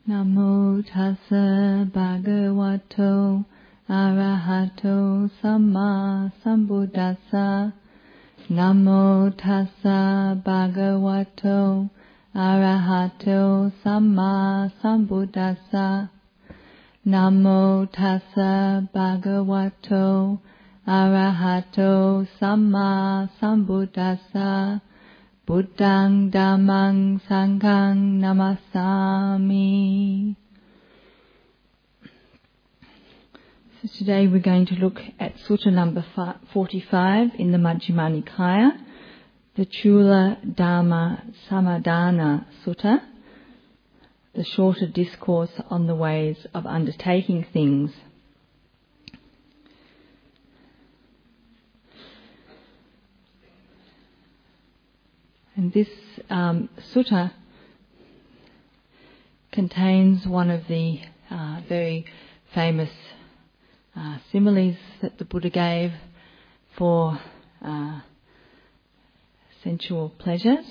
Namo tassa bhagavato arahato samma sambuddhassa. Namo tassa bhagavato arahato samma sambuddhassa. Namo tassa bhagavato arahato samma sambuddhassa. Buddhang Dhammang Sanghang Namasami. So today we're going to look at Sutta number 45 in the Majjhima Nikaya, the Chula Dharma Samadhana Sutta, the shorter discourse on the ways of undertaking things. And this sutta contains one of the very famous similes that the Buddha gave for sensual pleasures.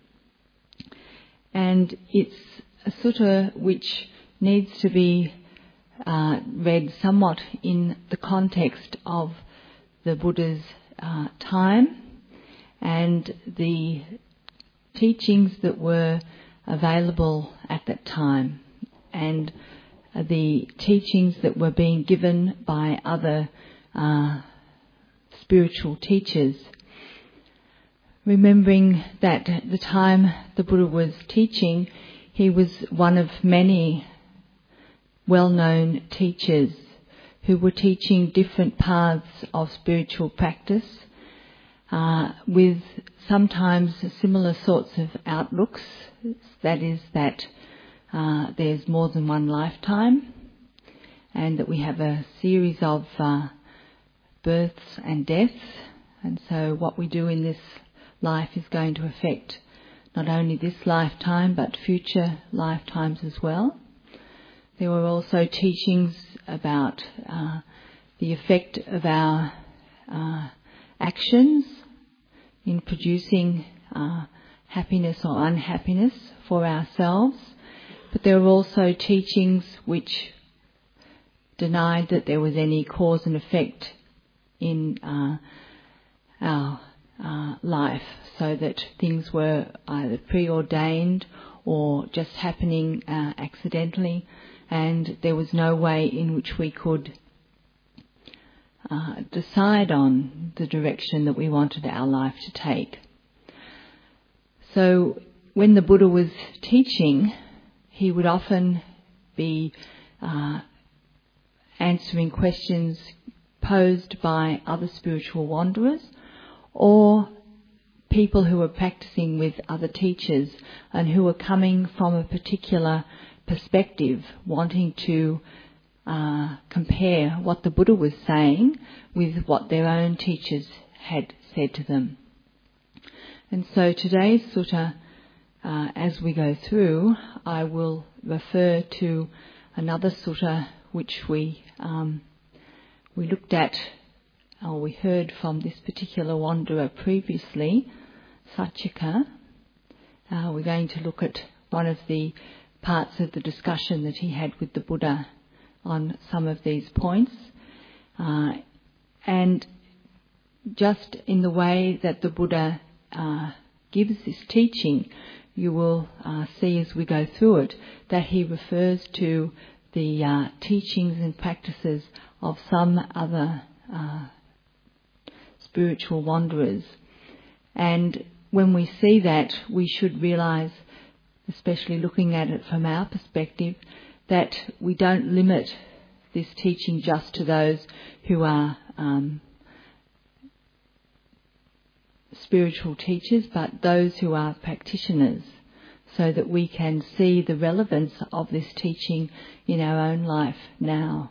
And it's a sutta which needs to be read somewhat in the context of the Buddha's time and the teachings that were available at that time, and the teachings that were being given by other spiritual teachers. Remembering that at the time the Buddha was teaching, he was one of many well-known teachers who were teaching different paths of spiritual practice, with sometimes similar sorts of outlooks, that is that there's more than one lifetime and that we have a series of births and deaths, and so what we do in this life is going to affect not only this lifetime but future lifetimes as well. There were also teachings about the effect of our actions in producing happiness or unhappiness for ourselves, but there were also teachings which denied that there was any cause and effect in our life, so that things were either preordained or just happening accidentally, and there was no way in which we could decide on the direction that we wanted our life to take. So when the Buddha was teaching, he would often be answering questions posed by other spiritual wanderers or people who were practicing with other teachers and who were coming from a particular perspective, wanting to compare what the Buddha was saying with what their own teachers had said to them. And so today's sutta, as we go through, I will refer to another sutta which we looked at, or we heard from this particular wanderer previously, Saccaka. We're going to look at one of the parts of the discussion that he had with the Buddha on some of these points, and just in the way that the Buddha gives this teaching, you will see as we go through it that he refers to the teachings and practices of some other spiritual wanderers. And when we see that, we should realise, especially looking at it from our perspective, that we don't limit this teaching just to those who are spiritual teachers, but those who are practitioners, so that we can see the relevance of this teaching in our own life now.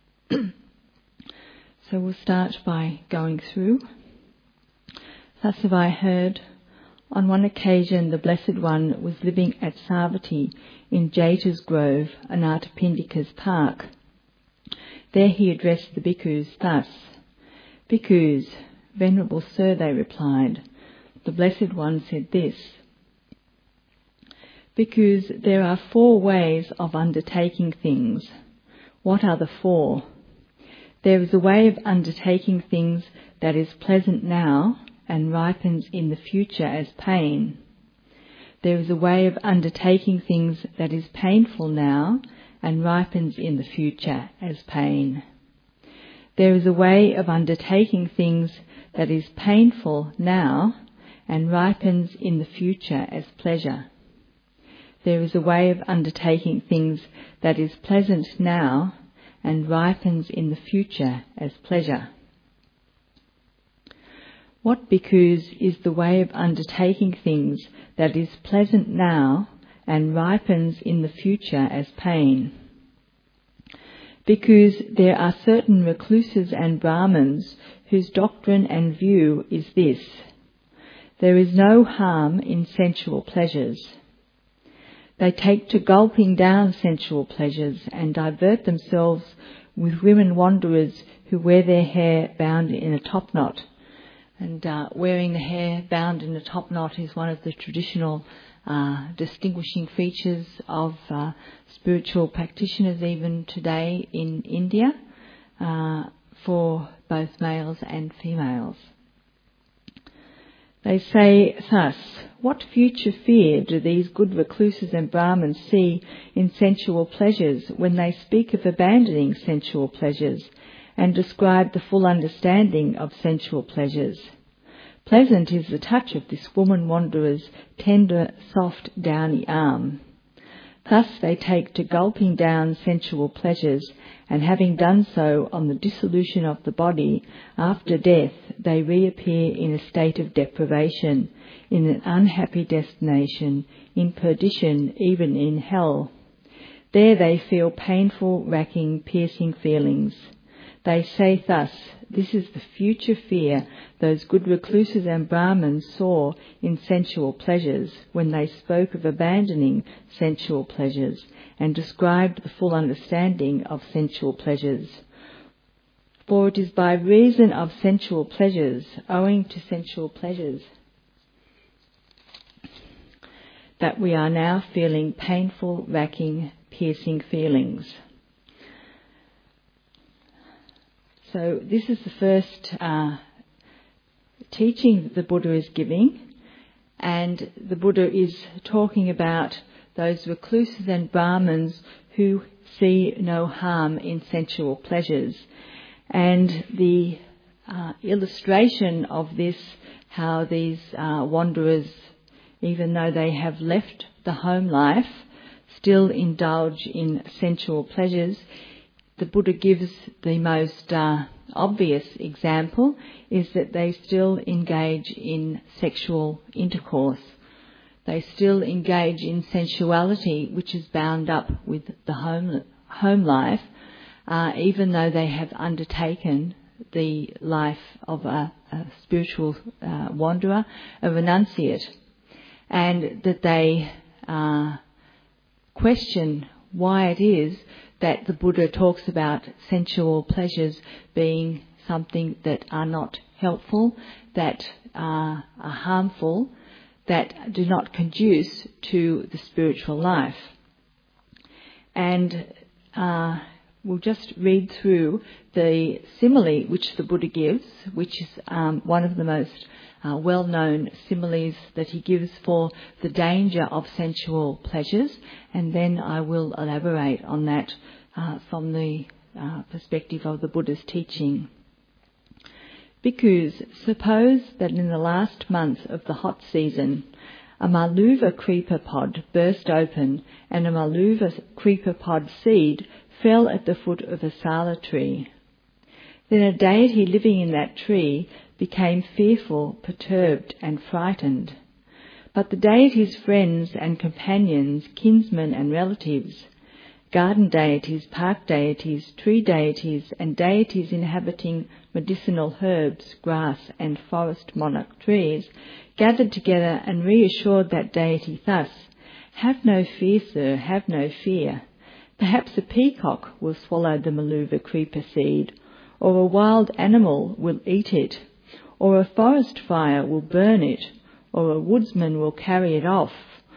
So we'll start by going through. Thus have I heard, on one occasion the Blessed One was living at Savatthi in Jeta's Grove, Anathapindika's park. There he addressed the bhikkhus thus: "Bhikkhus, Venerable Sir," they replied, "the Blessed One said this: Because there are 4 ways of undertaking things. What are the 4? There is a way of undertaking things that is pleasant now and ripens in the future as pain. There is a way of undertaking things that is painful now and ripens in the future as pain. There is a way of undertaking things that is painful now and ripens in the future as pleasure. There is a way of undertaking things that is pleasant now and ripens in the future as pleasure. What, Bhikkhus, is the way of undertaking things that is pleasant now and ripens in the future as pain? Bhikkhus, there are certain recluses and Brahmins whose doctrine and view is this: there is no harm in sensual pleasures. They take to gulping down sensual pleasures and divert themselves with women wanderers who wear their hair bound in a top knot. And wearing the hair bound in a top knot is one of the traditional distinguishing features of spiritual practitioners even today in India, for both males and females. They say thus: what future fear do these good recluses and Brahmins see in sensual pleasures when they speak of abandoning sensual pleasures and describe the full understanding of sensual pleasures? Pleasant is the touch of this woman wanderer's tender, soft, downy arm. Thus they take to gulping down sensual pleasures, and having done so on the dissolution of the body, after death they reappear in a state of deprivation, in an unhappy destination, in perdition, even in hell. There they feel painful, racking, piercing feelings. They say thus: this is the future fear those good recluses and Brahmins saw in sensual pleasures when they spoke of abandoning sensual pleasures and described the full understanding of sensual pleasures. For it is by reason of sensual pleasures, owing to sensual pleasures, that we are now feeling painful, racking, piercing feelings. So this is the first teaching that the Buddha is giving, and the Buddha is talking about those recluses and Brahmins who see no harm in sensual pleasures. And the illustration of this, how these wanderers, even though they have left the home life, still indulge in sensual pleasures. The Buddha gives the most obvious example is that they still engage in sexual intercourse. They still engage in sensuality, which is bound up with the home life, even though they have undertaken the life of a spiritual wanderer, a renunciate, and that they question why it is that the Buddha talks about sensual pleasures being something that are not helpful, that are harmful, that do not conduce to the spiritual life. And we'll just read through the simile which the Buddha gives, which is one of the most well-known similes that he gives for the danger of sensual pleasures, and then I will elaborate on that from the perspective of the Buddha's teaching. Bhikkhus, suppose that in the last month of the hot season, a Maluva creeper pod burst open and a Maluva creeper pod seed fell at the foot of a sala tree. Then a deity living in that tree became fearful, perturbed and frightened. But the deity's friends and companions, kinsmen and relatives, garden deities, park deities, tree deities and deities inhabiting medicinal herbs, grass and forest monarch trees, gathered together and reassured that deity thus: "Have no fear, sir, have no fear. Perhaps a peacock will swallow the Maluva creeper seed, or a wild animal will eat it, or a forest fire will burn it, or a woodsman will carry it off,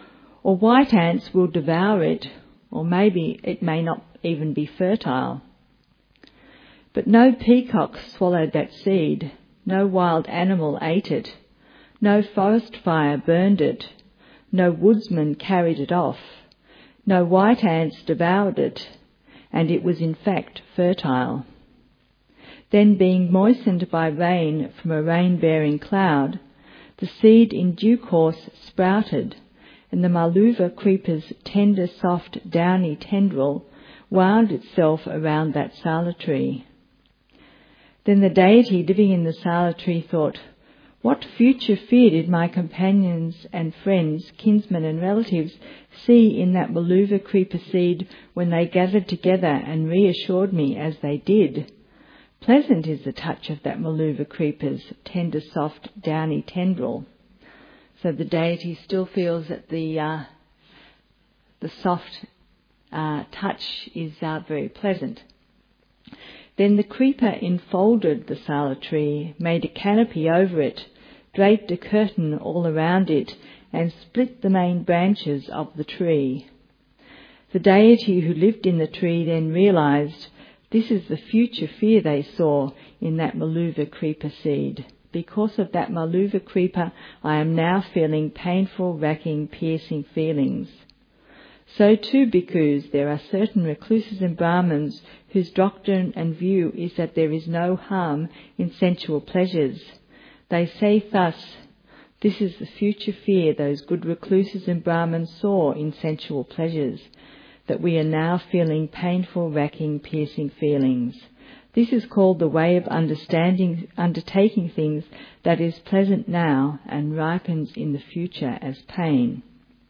or white ants will devour it, or maybe it may not even be fertile. But no peacock swallowed that seed, no wild animal ate it, no forest fire burned it, no woodsman carried it off, no white ants devoured it, and it was in fact fertile. Then, being moistened by rain from a rain-bearing cloud, the seed in due course sprouted, and the Maluva creeper's tender, soft, downy tendril wound itself around that sala tree. Then the deity living in the sala tree thought, "What future fear did my companions and friends, kinsmen and relatives see in that Maluva creeper seed when they gathered together and reassured me as they did? Pleasant is the touch of that Maluva creeper's tender, soft, downy tendril." So the deity still feels that the soft touch is very pleasant. Then the creeper enfolded the sala tree, made a canopy over it, draped a curtain all around it, and split the main branches of the tree. The deity who lived in the tree then realized this is the future fear they saw in that Maluva creeper seed. Because of that Maluva creeper, I am now feeling painful, racking, piercing feelings. So too, bhikkhus, there are certain recluses and Brahmins whose doctrine and view is that there is no harm in sensual pleasures. They say thus, this is the future fear those good recluses and Brahmins saw in sensual pleasures, that we are now feeling painful, racking, piercing feelings. This is called the way of undertaking things that is pleasant now and ripens in the future as pain.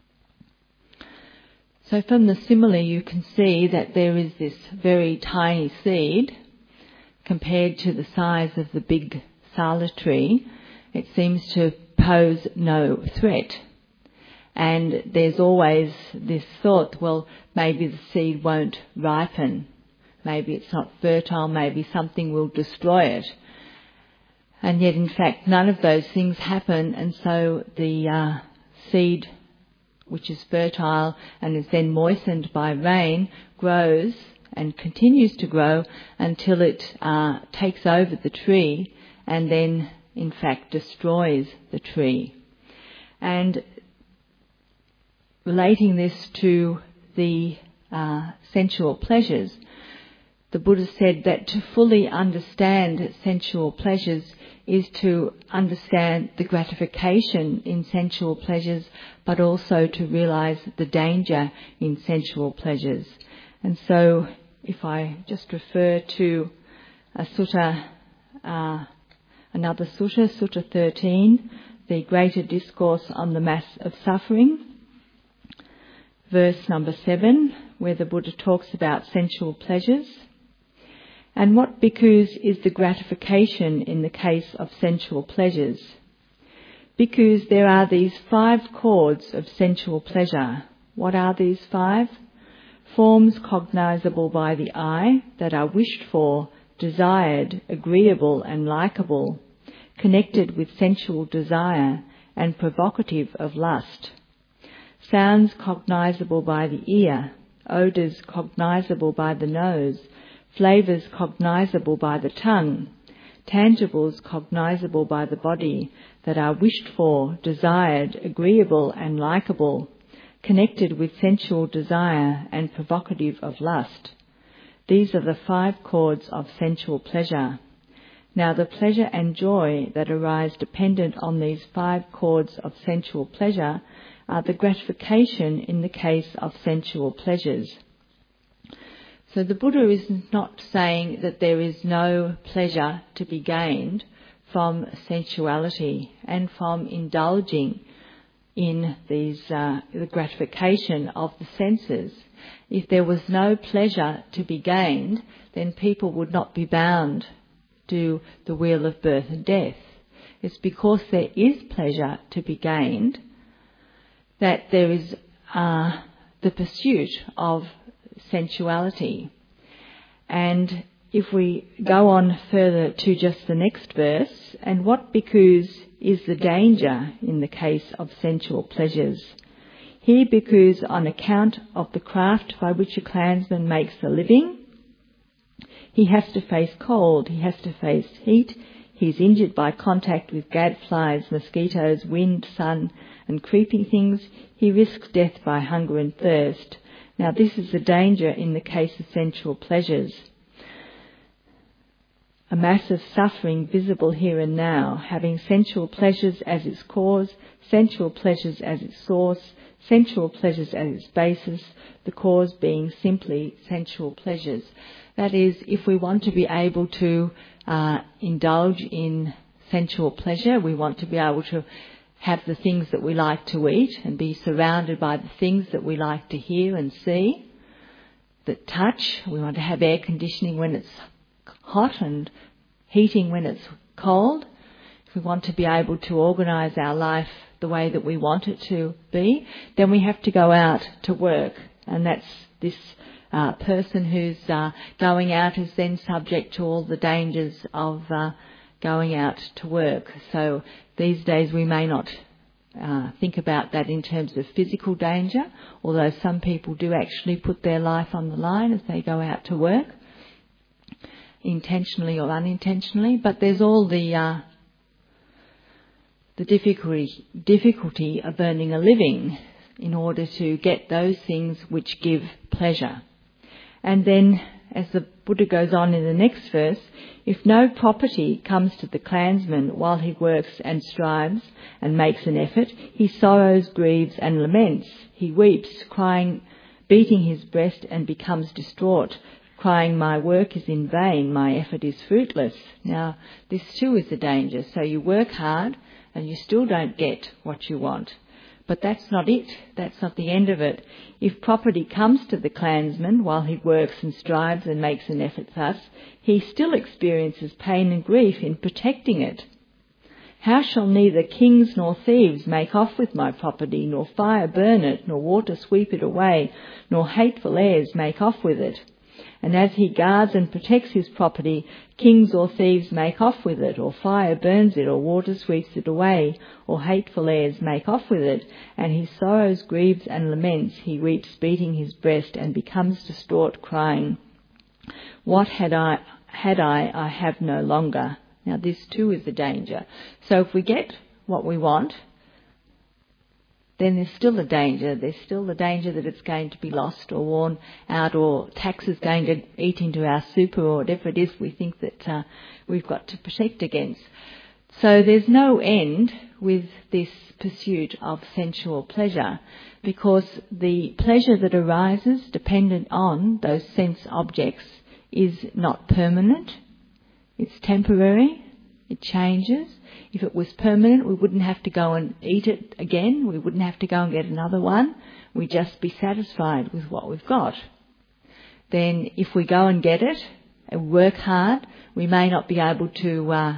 So from the simile you can see that there is this very tiny seed compared to the size of the big sala tree. It seems to pose no threat. And there's always this thought, well, maybe the seed won't ripen. Maybe it's not fertile, maybe something will destroy it. And yet, in fact, none of those things happen, and so the seed, which is fertile and is then moistened by rain, grows and continues to grow until it takes over the tree and then, in fact, destroys the tree. And relating this to the sensual pleasures, the Buddha said that to fully understand sensual pleasures is to understand the gratification in sensual pleasures, but also to realize the danger in sensual pleasures. And so if I just refer to a sutta, another sutta, Sutta 13, the Greater Discourse on the Mass of Suffering, verse number 7, where the Buddha talks about sensual pleasures. And what, bhikkhus, is the gratification in the case of sensual pleasures? Bhikkhus, there are these 5 chords of sensual pleasure. What are these 5? Forms cognizable by the eye that are wished for, desired, agreeable and likeable, connected with sensual desire and provocative of lust. Sounds cognizable by the ear, odours cognizable by the nose, flavours cognizable by the tongue, tangibles cognizable by the body that are wished for, desired, agreeable and likeable, connected with sensual desire and provocative of lust. These are the 5 chords of sensual pleasure. Now the pleasure and joy that arise dependent on these 5 chords of sensual pleasure are the gratification in the case of sensual pleasures. So the Buddha is not saying that there is no pleasure to be gained from sensuality and from indulging in these the gratification of the senses. If there was no pleasure to be gained, then people would not be bound to the wheel of birth and death. It's because there is pleasure to be gained that there is the pursuit of sensuality. And if we go on further to just the next verse, and what, bhikkhus, is the danger in the case of sensual pleasures? Here because on account of the craft by which a clansman makes a living, he has to face cold, he has to face heat, he's injured by contact with gadflies, mosquitoes, wind, sun and creeping things, he risks death by hunger and thirst. Now this is the danger in the case of sensual pleasures. A mass of suffering visible here and now, having sensual pleasures as its cause, sensual pleasures as its source, sensual pleasures as its basis, the cause being simply sensual pleasures. That is, if we want to be able to indulge in sensual pleasure, we want to be able to have the things that we like to eat and be surrounded by the things that we like to hear and see, that touch. We want to have air conditioning when it's hot and heating when it's cold. If we want to be able to organise our life the way that we want it to be, then we have to go out to work. And that's this person who's going out is then subject to all the dangers of going out to work. So these days we may not think about that in terms of physical danger, although some people do actually put their life on the line as they go out to work, intentionally or unintentionally. But there's all the difficulty of earning a living in order to get those things which give pleasure. And then, as the Buddha goes on in the next verse, if no property comes to the clansman while he works and strives and makes an effort, he sorrows, grieves and laments. He weeps, crying, beating his breast, and becomes distraught, crying, my work is in vain, my effort is fruitless. Now, this too is a danger. So you work hard and you still don't get what you want. But that's not it. That's not the end of it. If property comes to the clansman while he works and strives and makes an effort thus, he still experiences pain and grief in protecting it. How shall neither kings nor thieves make off with my property, nor fire burn it, nor water sweep it away, nor hateful airs make off with it? And as he guards and protects his property, kings or thieves make off with it, or fire burns it, or water sweeps it away, or hateful airs make off with it, and he sorrows, grieves and laments, he weeps, beating his breast, and becomes distraught, crying, what had I have no longer. Now this too is the danger. So if we get what we want, then there's still a danger. There's still the danger that it's going to be lost or worn out, or tax is going to eat into our super, or whatever it is we think that we've got to protect against. So there's no end with this pursuit of sensual pleasure, because the pleasure that arises dependent on those sense objects is not permanent. It's temporary. It changes. If it was permanent, we wouldn't have to go and eat it again. We wouldn't have to go and get another one. We'd just be satisfied with what we've got. Then if we go and get it and work hard, we may not be able to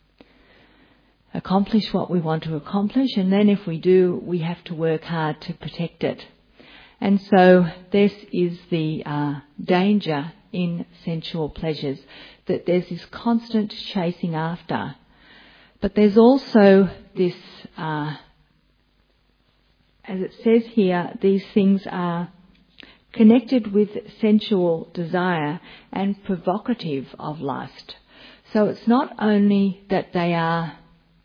accomplish what we want to accomplish. And then if we do, we have to work hard to protect it. And so this is the danger in sensual pleasures, that there's this constant chasing after. But there's also this, as it says here, these things are connected with sensual desire and provocative of lust. So it's not only that they are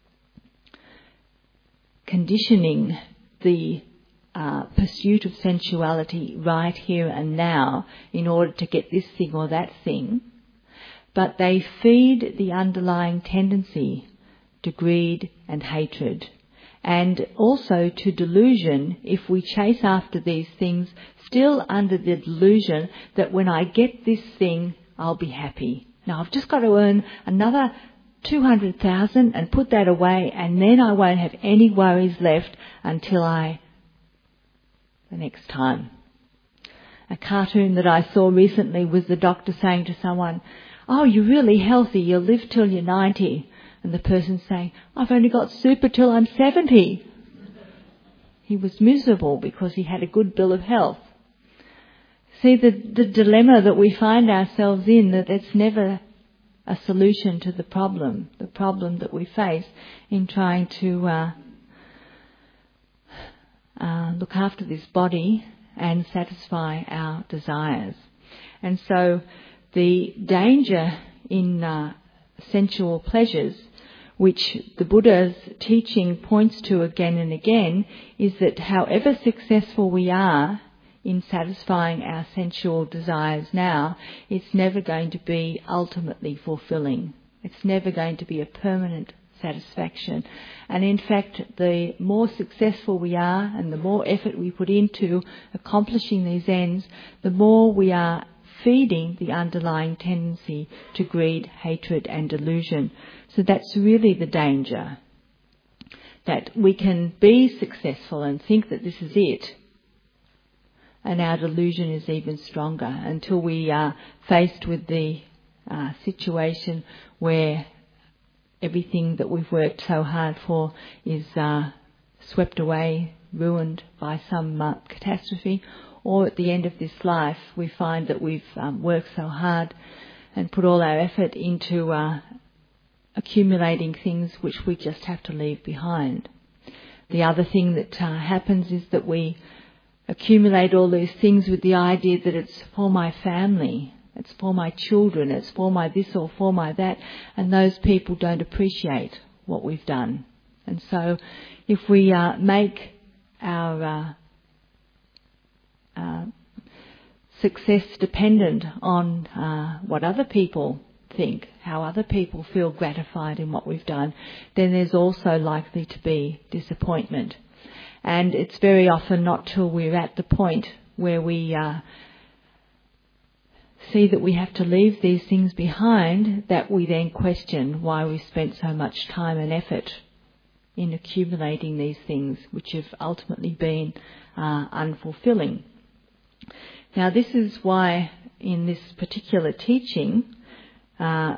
conditioning the pursuit of sensuality right here and now in order to get this thing or that thing, but they feed the underlying tendency to greed and hatred, and also to delusion if we chase after these things still under the delusion that when I get this thing I'll be happy. Now I've just got to earn another 200,000 and put that away, and then I won't have any worries left until the next time. A cartoon that I saw recently was the doctor saying to someone, oh, you're really healthy, you'll live till you're 90. And the person saying, I've only got super till I'm 70. He was miserable because he had a good bill of health. See the dilemma that we find ourselves in, that it's never a solution to the problem that we face in trying to look after this body and satisfy our desires. And so the danger in sensual pleasures, which the Buddha's teaching points to again and again, is that however successful we are in satisfying our sensual desires now, it's never going to be ultimately fulfilling. It's never going to be a permanent satisfaction. And in fact, the more successful we are and the more effort we put into accomplishing these ends, the more we are feeding the underlying tendency to greed, hatred and delusion. So that's really the danger, that we can be successful and think that this is it, and our delusion is even stronger until we are faced with the situation where everything that we've worked so hard for is swept away, ruined by some catastrophe, or at the end of this life we find that we've worked so hard and put all our effort into accumulating things which we just have to leave behind. The other thing that happens is that we accumulate all these things with the idea that it's for my family, it's for my children, it's for my this or for my that, and those people don't appreciate what we've done. And so if we make our success dependent on what other people think, how other people feel gratified in what we've done, then there's also likely to be disappointment. And it's very often not till we're at the point where we see that we have to leave these things behind that we then question why we spent so much time and effort in accumulating these things which have ultimately been unfulfilling. Now this is why in this particular teaching the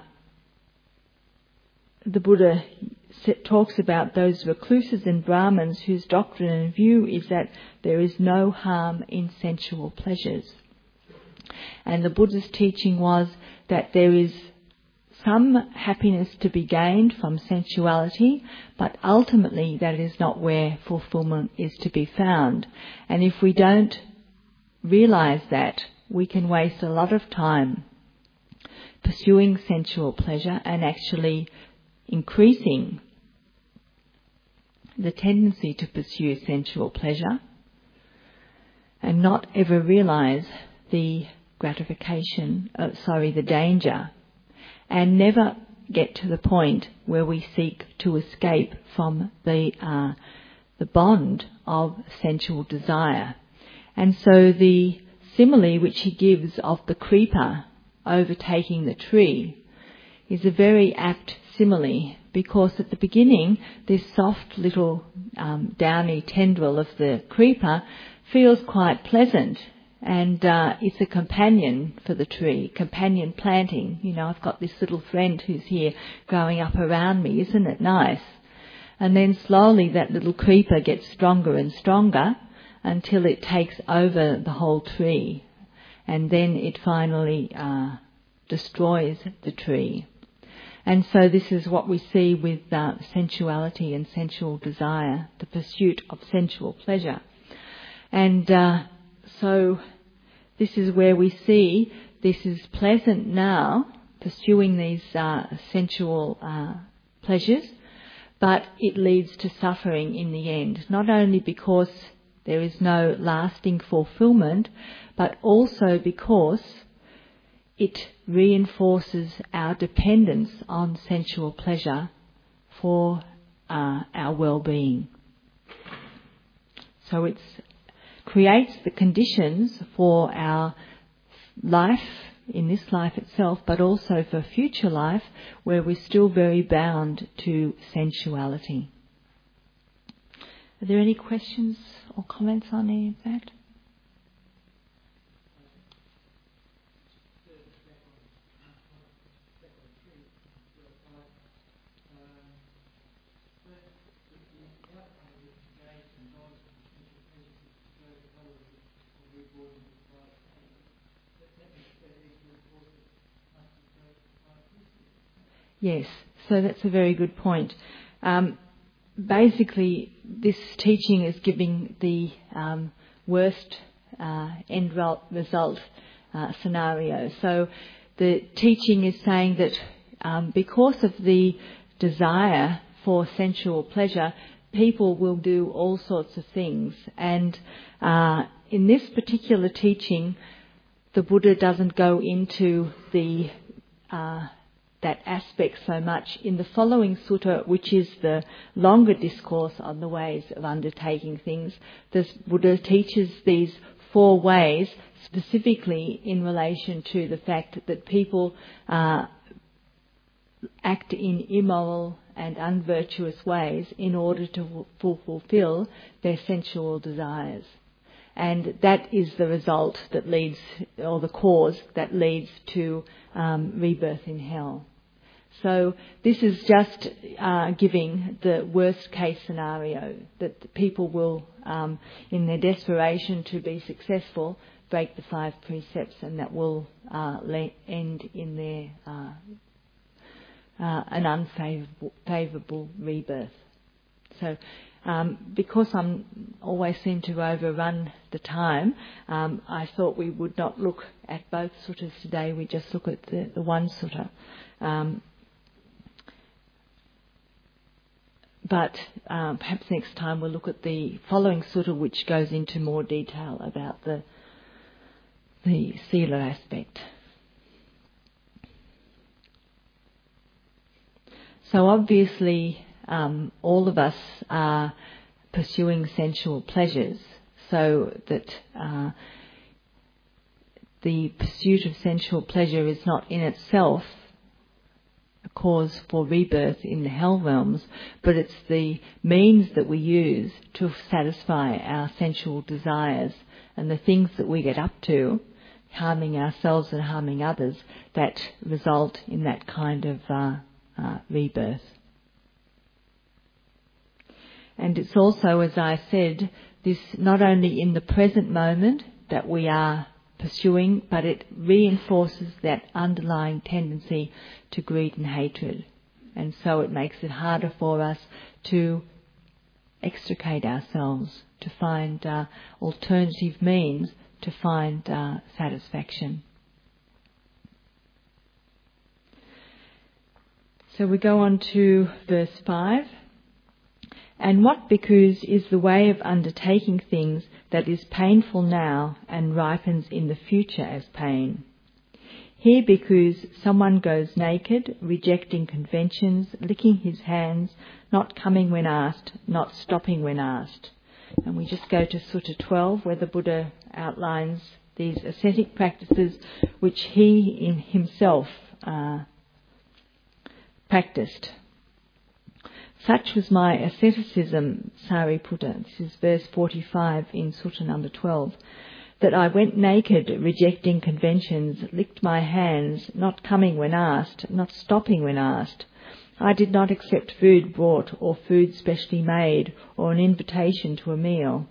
Buddha talks about those recluses and Brahmins whose doctrine and view is that there is no harm in sensual pleasures. And the Buddha's teaching was that there is some happiness to be gained from sensuality, but ultimately that is not where fulfillment is to be found. And if we don't realise that, we can waste a lot of time pursuing sensual pleasure and actually increasing the tendency to pursue sensual pleasure and not ever realise the the danger, and never get to the point where we seek to escape from the bond of sensual desire. And so the simile which he gives of the creeper overtaking the tree is a very apt simile, because at the beginning this soft little downy tendril of the creeper feels quite pleasant, and it's a companion for the tree, companion planting. You know, I've got this little friend who's here growing up around me, isn't it nice? And then slowly that little creeper gets stronger and stronger until it takes over the whole tree, and then it finally destroys the tree. And so this is what we see with sensuality and sensual desire, the pursuit of sensual pleasure. And so this is where we see this is pleasant now, pursuing these sensual pleasures, but it leads to suffering in the end, not only because there is no lasting fulfillment, but also because it reinforces our dependence on sensual pleasure for our well-being. So it creates the conditions for our life, in this life itself, but also for future life, where we're still very bound to sensuality. Are there any questions or comments on any of that? Yes, so that's a very good point. basically this teaching is giving the worst end result scenario. So the teaching is saying that because of the desire for sensual pleasure, people will do all sorts of things. And in this particular teaching, the Buddha doesn't go into the that aspect so much. In the following sutta, which is the longer discourse on the ways of undertaking things, the Buddha teaches these 4 ways specifically in relation to the fact that people act in immoral and unvirtuous ways in order to fulfill their sensual desires. And that is the result that leads, or the cause that leads to rebirth in hell. So this is just giving the worst case scenario, that people will, in their desperation to be successful, break the 5 precepts, and that will end in their an unfavourable rebirth. So because I always seem to overrun the time, I thought we would not look at both suttas today. We just look at the one sutta. But perhaps next time we'll look at the following sutta, which goes into more detail about the sila aspect. So obviously all of us are pursuing sensual pleasures, so that the pursuit of sensual pleasure is not in itself a cause for rebirth in the hell realms, but it's the means that we use to satisfy our sensual desires and the things that we get up to, harming ourselves and harming others, that result in that kind of rebirth. And it's also, as I said, this not only in the present moment that we are pursuing, but it reinforces that underlying tendency to greed and hatred. And so it makes it harder for us to extricate ourselves, to find alternative means to find satisfaction. So we go on to verse 5. And what bhikkhus is the way of undertaking things that is painful now and ripens in the future as pain? Here, bhikkhus, someone goes naked, rejecting conventions, licking his hands, not coming when asked, not stopping when asked. And we just go to Sutta 12, where the Buddha outlines these ascetic practices which he in himself practiced. Such was my asceticism, Sariputta, this is verse 45 in Sutta number 12, that I went naked, rejecting conventions, licked my hands, not coming when asked, not stopping when asked. I did not accept food brought or food specially made or an invitation to a meal.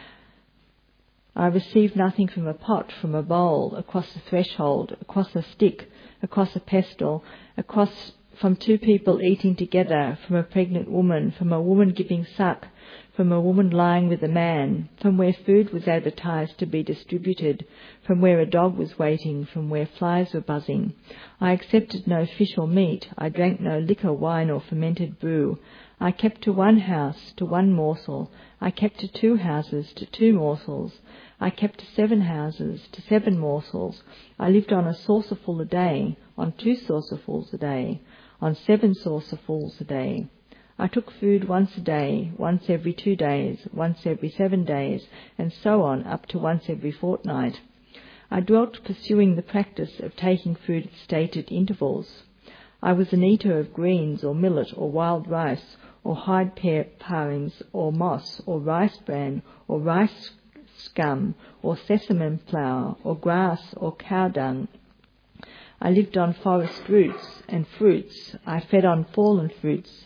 I received nothing from a pot, from a bowl, across a threshold, across a stick, across a pestle, from 2 people eating together, from a pregnant woman, from a woman giving suck, from a woman lying with a man, from where food was advertised to be distributed, from where a dog was waiting, from where flies were buzzing. I accepted no fish or meat. I drank no liquor, wine or fermented brew. I kept to 1 house, to 1 morsel. I kept to 2 houses, to 2 morsels. I kept to 7 houses, to 7 morsels. I lived on a saucerful a day, on 2 saucerfuls a day, on 7 saucerfuls a day. I took food once a day, once every 2 days, once every 7 days, and so on up to once every fortnight. I dwelt pursuing the practice of taking food at stated intervals. I was an eater of greens or millet or wild rice or hide parings or moss or rice bran or rice scum or sesame flour or grass or cow dung. I lived on forest roots and fruits. I fed on fallen fruits.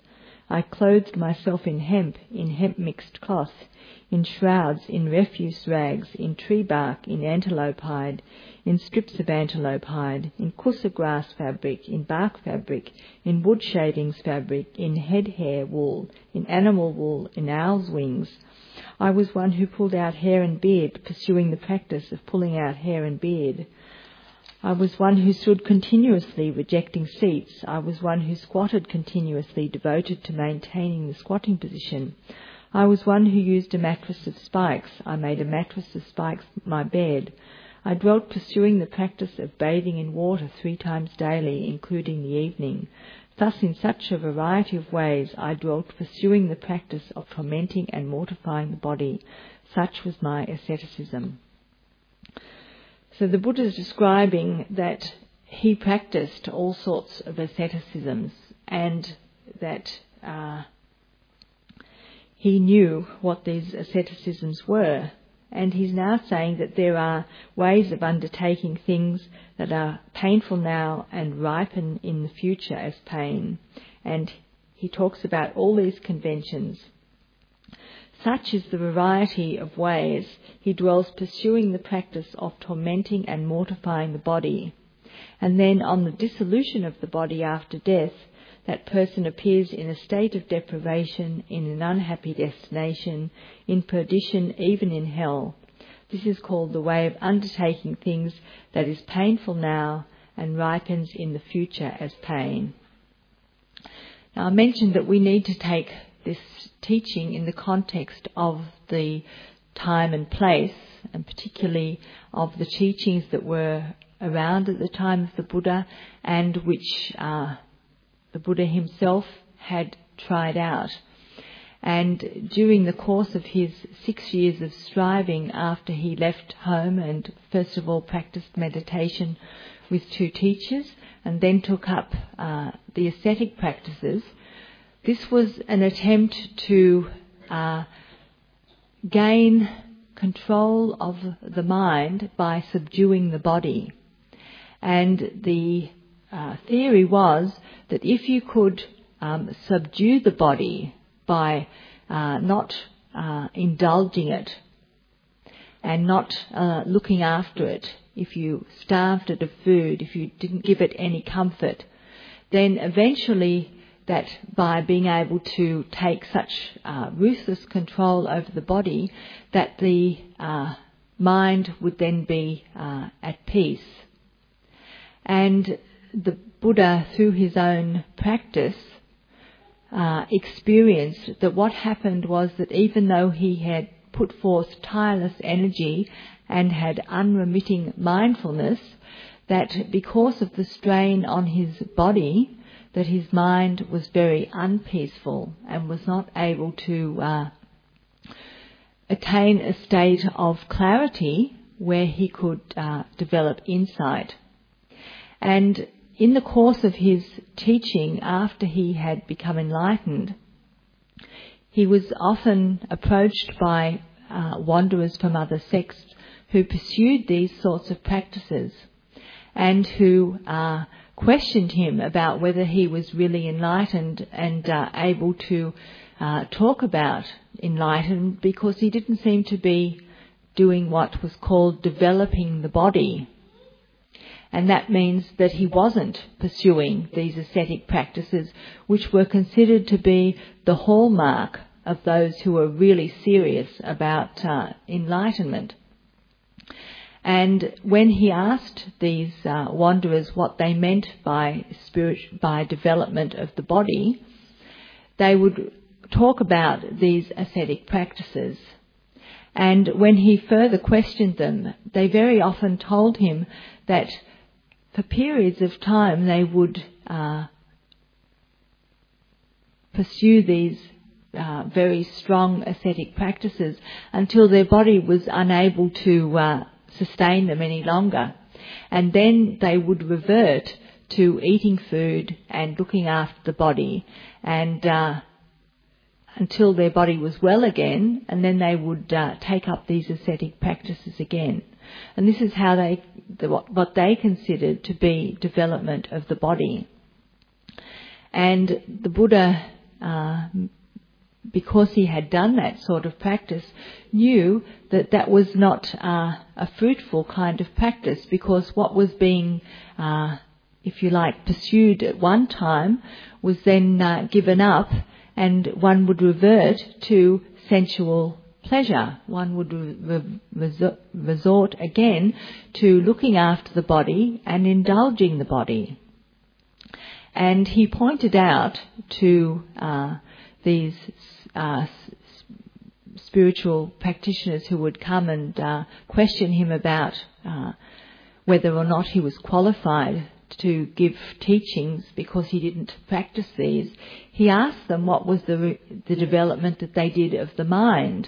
I clothed myself in hemp mixed cloth, in shrouds, in refuse rags, in tree bark, in antelope hide, in strips of antelope hide, in kusa grass fabric, in bark fabric, in wood shavings fabric, in head hair wool, in animal wool, in owl's wings. I was one who pulled out hair and beard, pursuing the practice of pulling out hair and beard. I was one who stood continuously, rejecting seats. I was one who squatted continuously, devoted to maintaining the squatting position. I was one who used a mattress of spikes. I made a mattress of spikes my bed. I dwelt pursuing the practice of bathing in water 3 times daily, including the evening. Thus, in such a variety of ways, I dwelt pursuing the practice of tormenting and mortifying the body. Such was my asceticism. So the Buddha is describing that he practiced all sorts of asceticisms and that he knew what these asceticisms were. And he's now saying that there are ways of undertaking things that are painful now and ripen in the future as pain. And he talks about all these conventions. Such is the variety of ways he dwells pursuing the practice of tormenting and mortifying the body. And then on the dissolution of the body after death, that person appears in a state of deprivation, in an unhappy destination, in perdition, even in hell. This is called the way of undertaking things that is painful now and ripens in the future as pain. Now, I mentioned that we need to take this teaching in the context of the time and place, and particularly of the teachings that were around at the time of the Buddha and which the Buddha himself had tried out. And during the course of his 6 years of striving after he left home and first of all practiced meditation with 2 teachers and then took up the ascetic practices, this was an attempt to gain control of the mind by subduing the body. And the theory was that if you could subdue the body by not indulging it and not looking after it, if you starved it of food, if you didn't give it any comfort, then eventually that by being able to take such ruthless control over the body, that the mind would then be at peace. And the Buddha, through his own practice, experienced that what happened was that even though he had put forth tireless energy and had unremitting mindfulness, that because of the strain on his body, that his mind was very unpeaceful and was not able to attain a state of clarity where he could develop insight. And in the course of his teaching, after he had become enlightened, he was often approached by wanderers from other sects who pursued these sorts of practices and who questioned him about whether he was really enlightened and able to talk about enlightenment, because he didn't seem to be doing what was called developing the body. And that means that he wasn't pursuing these ascetic practices, which were considered to be the hallmark of those who were really serious about enlightenment. And when he asked these wanderers what they meant by development of the body, they would talk about these ascetic practices. And when he further questioned them, they very often told him that for periods of time they would pursue these very strong ascetic practices until their body was unable to sustain them any longer. And then they would revert to eating food and looking after the body and until their body was well again, and then they would take up these ascetic practices again. And this is how what they considered to be development of the body. And the Buddha because he had done that sort of practice, knew that that was not a fruitful kind of practice, because what was being, if you like, pursued at one time was then given up, and one would revert to sensual pleasure. One would resort again to looking after the body and indulging the body. And he pointed out to these spiritual practitioners who would come and question him about whether or not he was qualified to give teachings because he didn't practice these. He asked them what was the development that they did of the mind.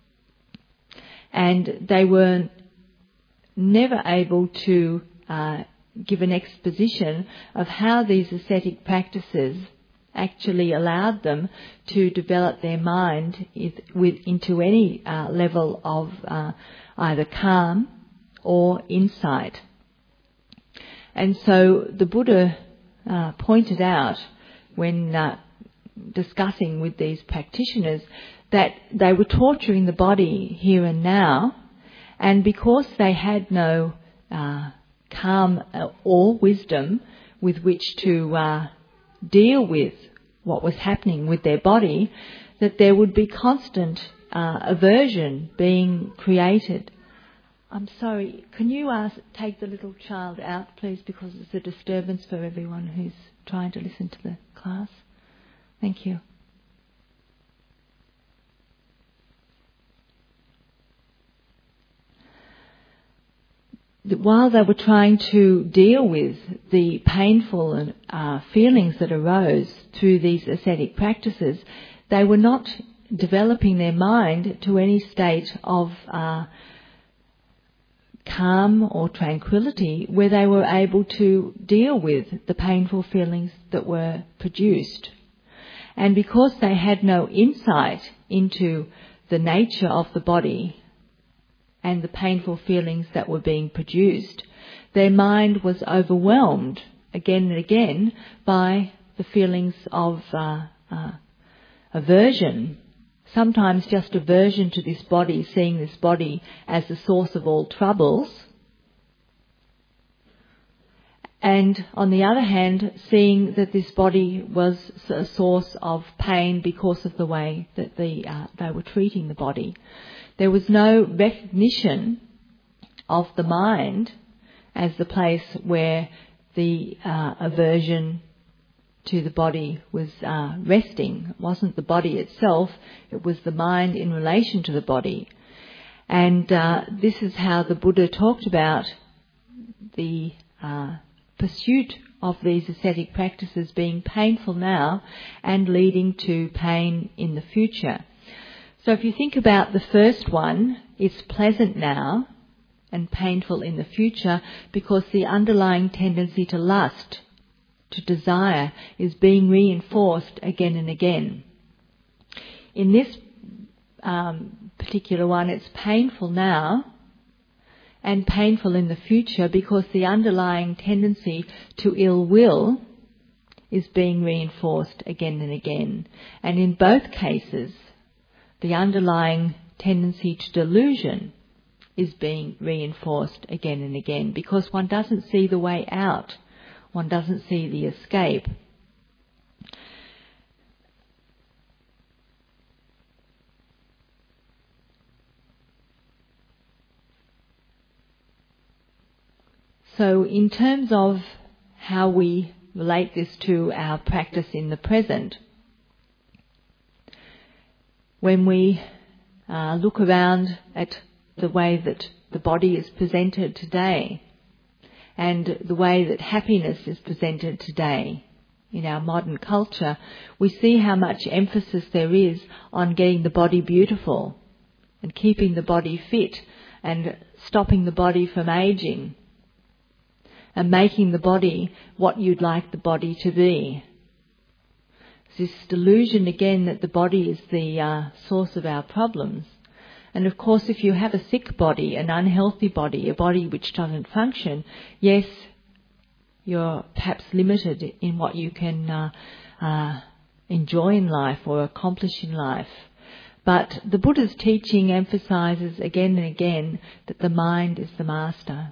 And they were never able to give an exposition of how these ascetic practices actually allowed them to develop their mind into any level of either calm or insight. And so the Buddha pointed out when discussing with these practitioners that they were torturing the body here and now, and because they had no calm or wisdom with which to deal with what was happening with their body, that there would be constant aversion being created. I'm sorry, can you take the little child out, please, because it's a disturbance for everyone who's trying to listen to the class. Thank you. While they were trying to deal with the painful feelings that arose through these ascetic practices, they were not developing their mind to any state of calm or tranquility where they were able to deal with the painful feelings that were produced. And because they had no insight into the nature of the body and the painful feelings that were being produced, their mind was overwhelmed again and again by the feelings of aversion. Sometimes just aversion to this body, seeing this body as the source of all troubles. And on the other hand, seeing that this body was a source of pain because of the way that they were treating the body. There was no recognition of the mind as the place where the aversion to the body was resting. It wasn't the body itself, it was the mind in relation to the body. And this is how the Buddha talked about the pursuit of these ascetic practices being painful now and leading to pain in the future. So if you think about the first one, it's pleasant now and painful in the future because the underlying tendency to lust, to desire, is being reinforced again and again. In this particular one, it's painful now and painful in the future because the underlying tendency to ill will is being reinforced again and again. And in both cases, the underlying tendency to delusion is being reinforced again and again because one doesn't see the way out. One doesn't see the escape. So in terms of how we relate this to our practice in the present, when we look around at the way that the body is presented today and the way that happiness is presented today in our modern culture, we see how much emphasis there is on getting the body beautiful and keeping the body fit and stopping the body from aging and making the body what you'd like the body to be. This delusion again that the body is the source of our problems. And of course, if you have a sick body, an unhealthy body, a body which doesn't function, yes, you're perhaps limited in what you can enjoy in life or accomplish in life. But the Buddha's teaching emphasizes again and again that the mind is the master,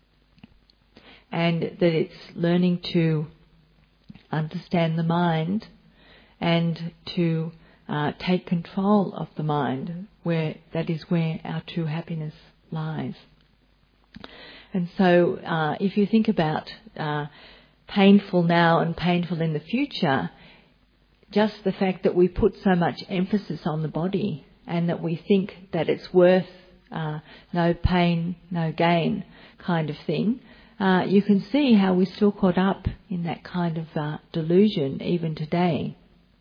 and that it's learning to understand the mind and to take control of the mind, where that is where our true happiness lies. And so if you think about painful now and painful in the future, just the fact that we put so much emphasis on the body and that we think that it's worth no pain, no gain kind of thing, you can see how we're still caught up in that kind of delusion even today.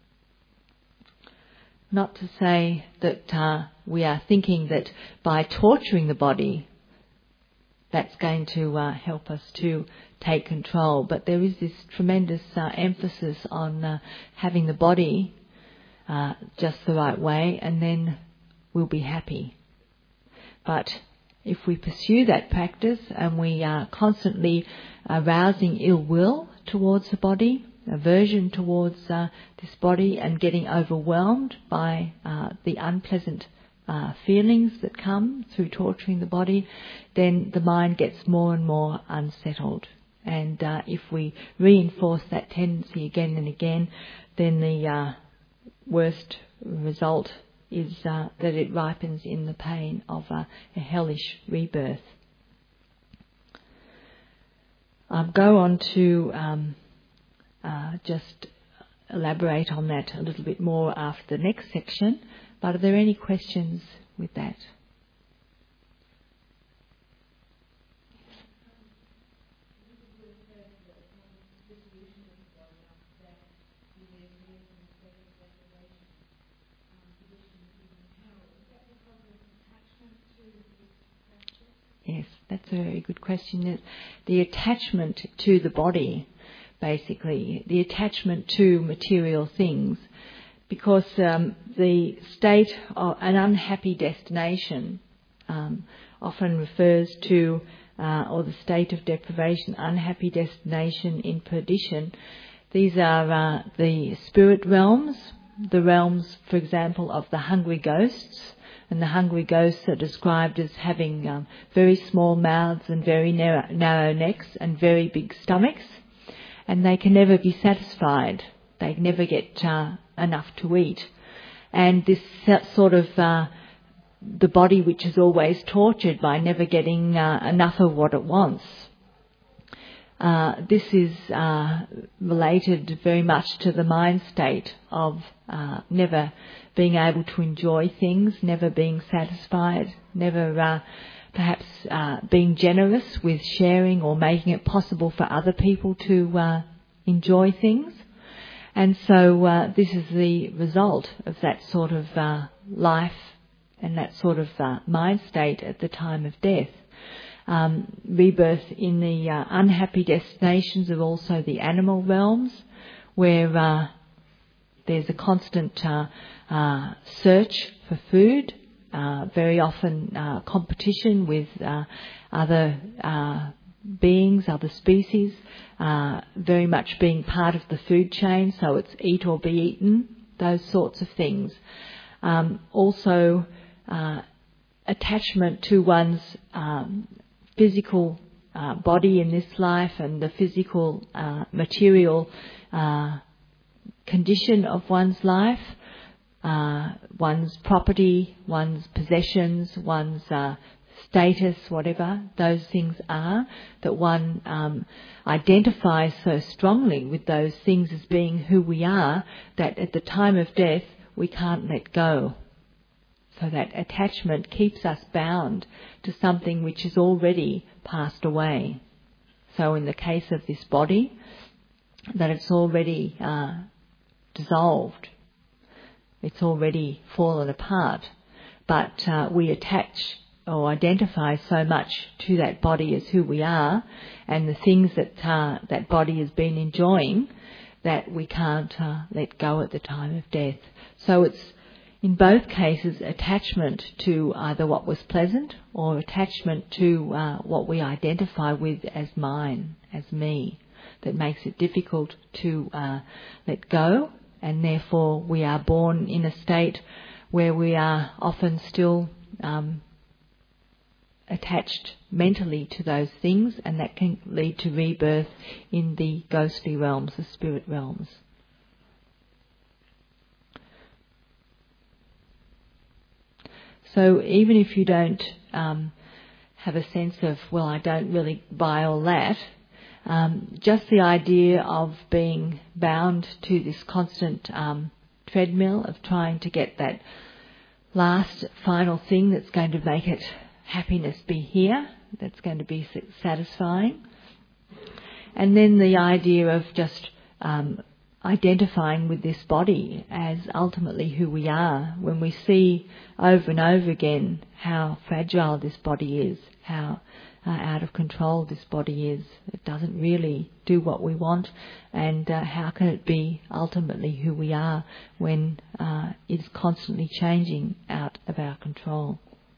Not to say that we are thinking that by torturing the body that's going to help us to take control, but there is this tremendous emphasis on having the body just the right way, and then we'll be happy. But if we pursue that practice and we are constantly arousing ill will towards the body, aversion towards this body, and getting overwhelmed by the unpleasant feelings that come through torturing the body, then the mind gets more and more unsettled. And if we reinforce that tendency again and again, then the worst result is that it ripens in the pain of a hellish rebirth. I'll go on to just elaborate on that a little bit more after the next section, but are there any questions with that? Yes, that's a very good question. The attachment to the body, basically, the attachment to material things, because the state of an unhappy destination often refers to, or the state of deprivation, unhappy destination in perdition. These are the spirit realms, the realms, for example, of the hungry ghosts. And the hungry ghosts are described as having very small mouths and very narrow necks and very big stomachs. And they can never be satisfied. They never get enough to eat. And this sort of the body which is always tortured by never getting enough of what it wants. This is related very much to the mind state of never being able to enjoy things, never being satisfied, never perhaps being generous with sharing or making it possible for other people to enjoy things. And so this is the result of that sort of life and that sort of mind state at the time of death. Rebirth in the unhappy destinations are also the animal realms, where there's a constant search for food, very often competition with other beings, other species, very much being part of the food chain, so it's eat or be eaten, those sorts of things. Also, attachment to one's physical body in this life and the physical material condition of one's life, one's property, one's possessions, one's status, whatever those things are, that one identifies so strongly with those things as being who we are, that at the time of death we can't let go. So that attachment keeps us bound to something which has already passed away. So in the case of this body, that it's already dissolved. It's already fallen apart. But we attach or identify so much to that body as who we are and the things that that body has been enjoying, that we can't let go at the time of death. So it's in both cases attachment to either what was pleasant or attachment to what we identify with as mine, as me, that makes it difficult to let go and therefore we are born in a state where we are often still attached mentally to those things, and that can lead to rebirth in the ghostly realms, the spirit realms. So even if you don't have a sense of, well, I don't really buy all that, just the idea of being bound to this constant treadmill of trying to get that last final thing that's going to make it happiness be here, that's going to be satisfying. And then the idea of just identifying with this body as ultimately who we are, when we see over and over again how fragile this body is, how out of control this body is. It doesn't really do what we want, and how can it be ultimately who we are when it's constantly changing out of our control.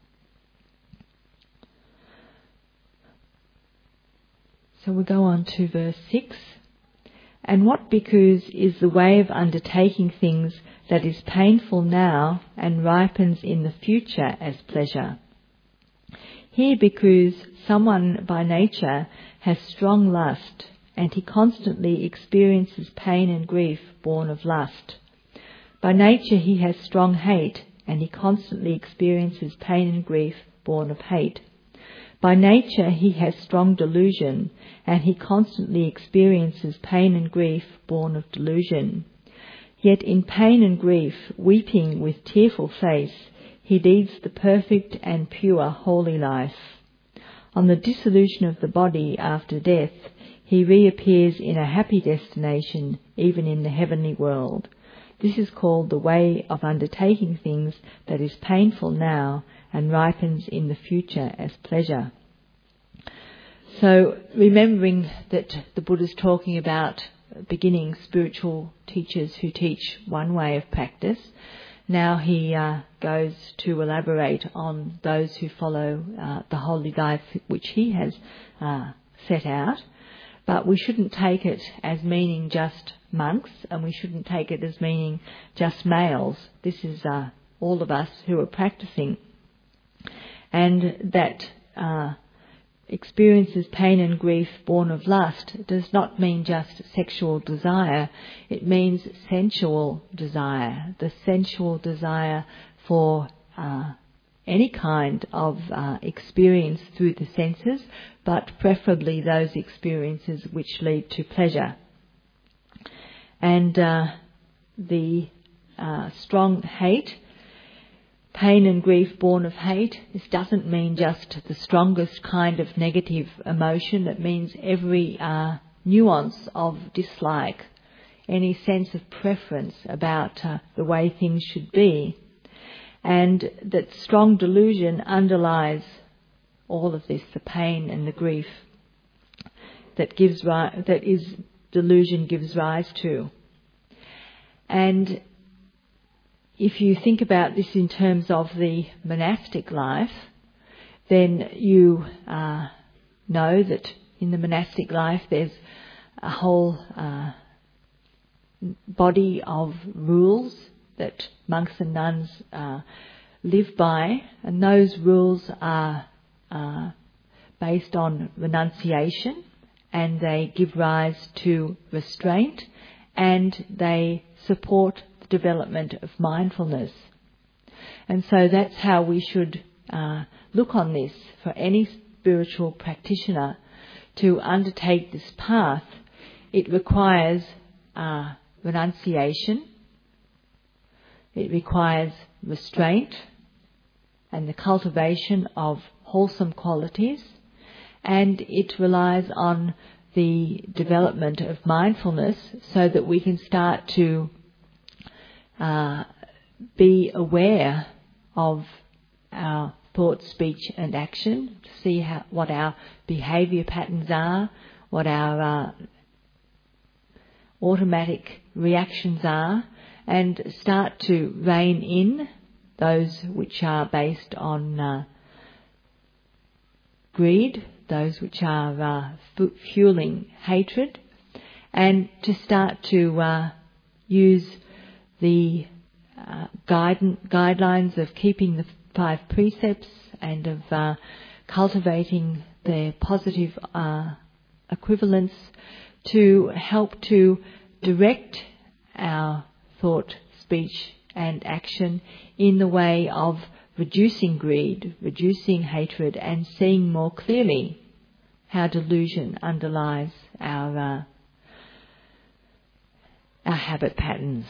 So we go on to verse 6. And what bhikkhus is the way of undertaking things that is painful now and ripens in the future as pleasure? Here bhikkhus, someone by nature has strong lust, and he constantly experiences pain and grief born of lust. By nature he has strong hate, and he constantly experiences pain and grief born of hate. By nature he has strong delusion, and he constantly experiences pain and grief born of delusion. Yet in pain and grief, weeping with tearful face, he leads the perfect and pure holy life. On the dissolution of the body after death, he reappears in a happy destination, even in the heavenly world. This is called the way of undertaking things that is painful now and ripens in the future as pleasure. So, remembering that the Buddha's talking about beginning spiritual teachers who teach one way of practice, now he goes to elaborate on those who follow the holy life which he has set out. But we shouldn't take it as meaning just monks, and we shouldn't take it as meaning just males. This is all of us who are practicing. And that experiences pain and grief born of lust does not mean just sexual desire. It means sensual desire, the sensual desire for any kind of experience through the senses, but preferably those experiences which lead to pleasure. And the strong hate, pain and grief born of hate, this doesn't mean just the strongest kind of negative emotion. It means every nuance of dislike, any sense of preference about the way things should be. And that strong delusion underlies all of this, the pain and the grief that delusion gives rise to. And if you think about this in terms of the monastic life, then you know that in the monastic life there's a whole body of rules that monks and nuns live by, and those rules are based on renunciation, and they give rise to restraint, and they support the development of mindfulness. And so that's how we should look on this for any spiritual practitioner to undertake this path. It requires renunciation, it requires restraint and the cultivation of wholesome qualities, and it relies on the development of mindfulness so that we can start to be aware of our thought, speech and action, to see what our behaviour patterns are, what our automatic reactions are, and start to rein in those which are based on greed, those which are fueling hatred, and to start to use the guidelines of keeping the 5 precepts and of cultivating their positive equivalence to help to direct our thought, speech and action in the way of reducing greed, reducing hatred, and seeing more clearly how delusion underlies our habit patterns.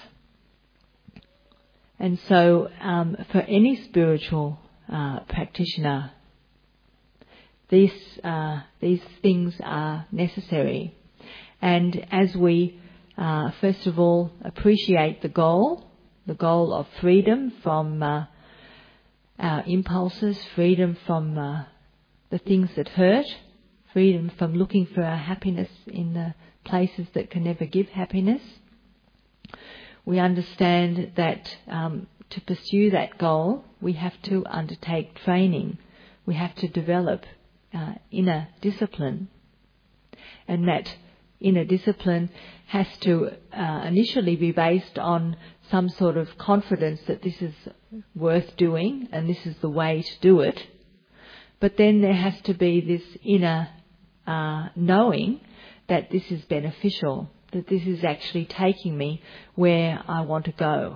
And so for any spiritual practitioner, these things are necessary. And as we first of all appreciate the goal of freedom from our impulses, freedom from the things that hurt, freedom from looking for our happiness in the places that can never give happiness, we understand that to pursue that goal, we have to undertake training. We have to develop inner discipline. And that inner discipline has to initially be based on some sort of confidence that this is worth doing and this is the way to do it. But then there has to be this inner knowing that this is beneficial, that this is actually taking me where I want to go.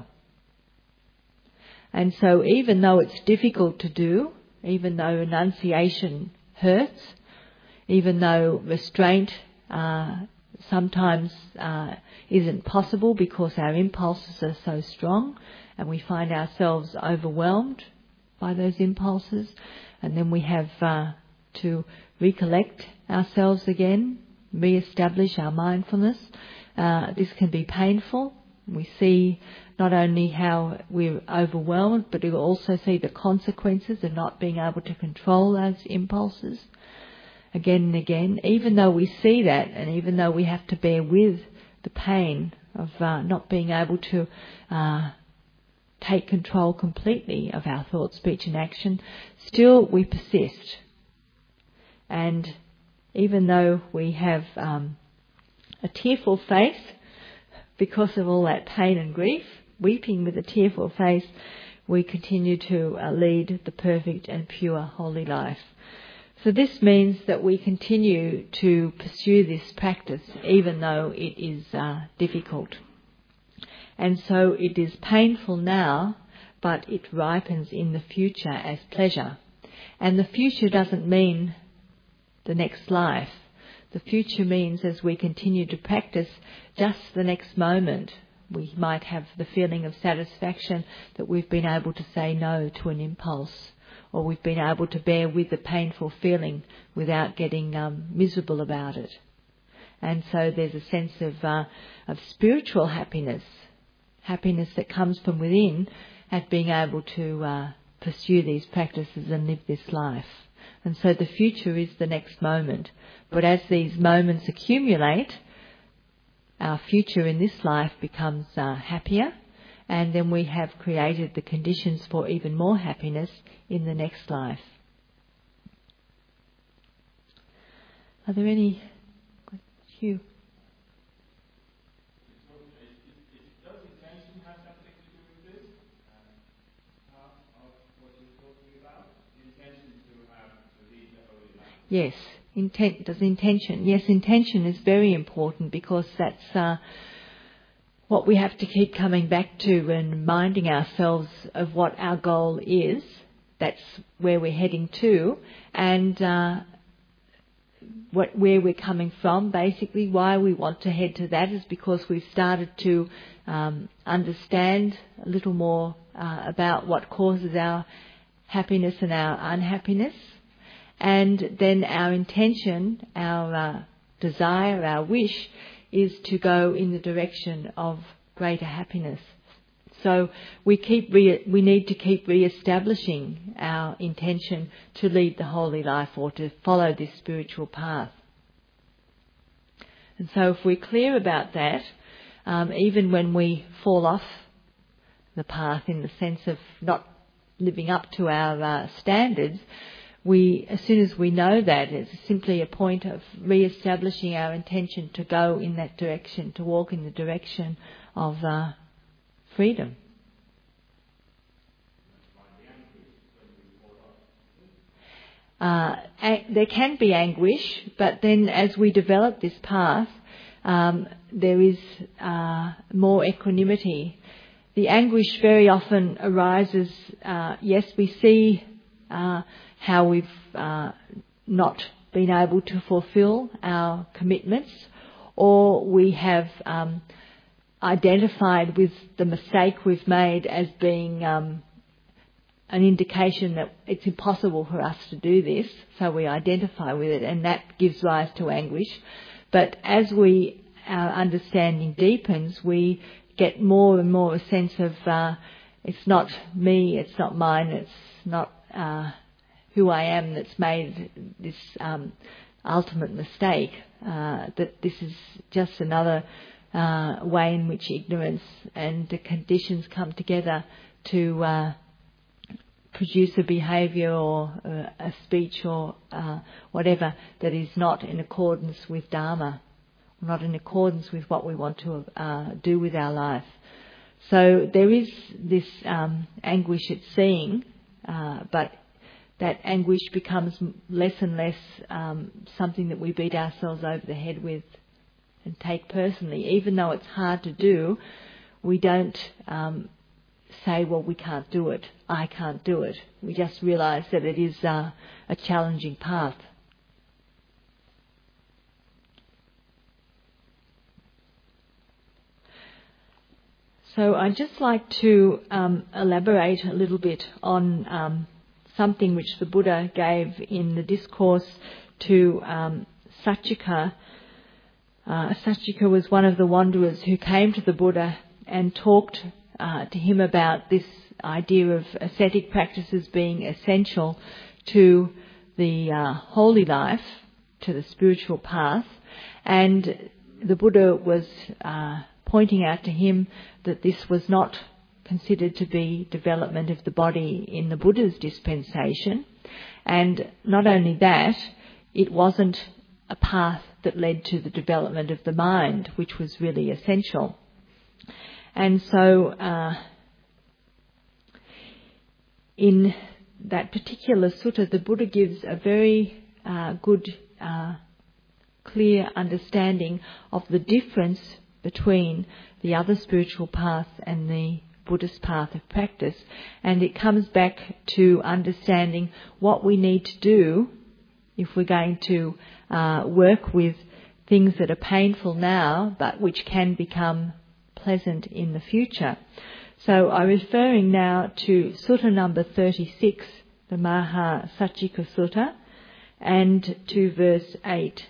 And so even though it's difficult to do, even though renunciation hurts, even though restraint sometimes isn't possible because our impulses are so strong and we find ourselves overwhelmed by those impulses, and then we have to recollect ourselves again, re-establish our mindfulness. This can be painful. We see not only how we're overwhelmed, but we also see the consequences of not being able to control those impulses again and again. Even though we see that, and even though we have to bear with the pain of not being able to take control completely of our thought, speech and action, still we persist. And even though we have a tearful face because of all that pain and grief, weeping with a tearful face, we continue to lead the perfect and pure holy life. So this means that we continue to pursue this practice even though it is difficult. And so it is painful now, but it ripens in the future as pleasure. And the future doesn't mean the next life. The future means as we continue to practice just the next moment, we might have the feeling of satisfaction that we've been able to say no to an impulse, or we've been able to bear with the painful feeling without getting miserable about it. And so there's a sense of spiritual happiness that comes from within at being able to pursue these practices and live this life. And so the future is the next moment. But as these moments accumulate, our future in this life becomes happier, and then we have created the conditions for even more happiness in the next life. Are there any? Hugh? Does intention have something to do with this? Part of what you're talking about? The intention to lead the holy life? Yes. Intention is very important, because that's what we have to keep coming back to and reminding ourselves of what our goal is. That's where we're heading to, and where we're coming from. Basically, why we want to head to that is because we've started to understand a little more about what causes our happiness and our unhappiness. And then our intention, our desire, our wish is to go in the direction of greater happiness. So we need to keep re-establishing our intention to lead the holy life, or to follow this spiritual path. And so if we're clear about that, even when we fall off the path in the sense of not living up to our standards, as soon as we know that, it's simply a point of re-establishing our intention to go in that direction, to walk in the direction of freedom. There can be anguish, but then as we develop this path, there is more equanimity. The anguish very often arises, yes, we see how we've not been able to fulfill our commitments, or we have identified with the mistake we've made as being an indication that it's impossible for us to do this, so we identify with it, and that gives rise to anguish. But as our understanding deepens, we get more and more a sense of it's not me, it's not mine, it's not who I am that's made this ultimate mistake, that this is just another way in which ignorance and the conditions come together to produce a behaviour or a speech or whatever that is not in accordance with Dharma, not in accordance with what we want to do with our life. So there is this anguish at seeing, but that anguish becomes less and less something that we beat ourselves over the head with and take personally. Even though it's hard to do, we don't say, well, we can't do it, I can't do it. We just realise that it is a challenging path. So I'd just like to elaborate a little bit on something which the Buddha gave in the discourse to Saccika. Saccika was one of the wanderers who came to the Buddha and talked to him about this idea of ascetic practices being essential to the holy life, to the spiritual path, and the Buddha was pointing out to him that this was not considered to be development of the body in the Buddha's dispensation, and not only that, it wasn't a path that led to the development of the mind, which was really essential. And so in that particular sutta, the Buddha gives a very good, clear understanding of the difference between the other spiritual path and the Buddhist path of practice. And it comes back to understanding what we need to do if we're going to work with things that are painful now but which can become pleasant in the future. So I'm referring now to Sutta number 36, the Maha Saccika Sutta, and to verse 8.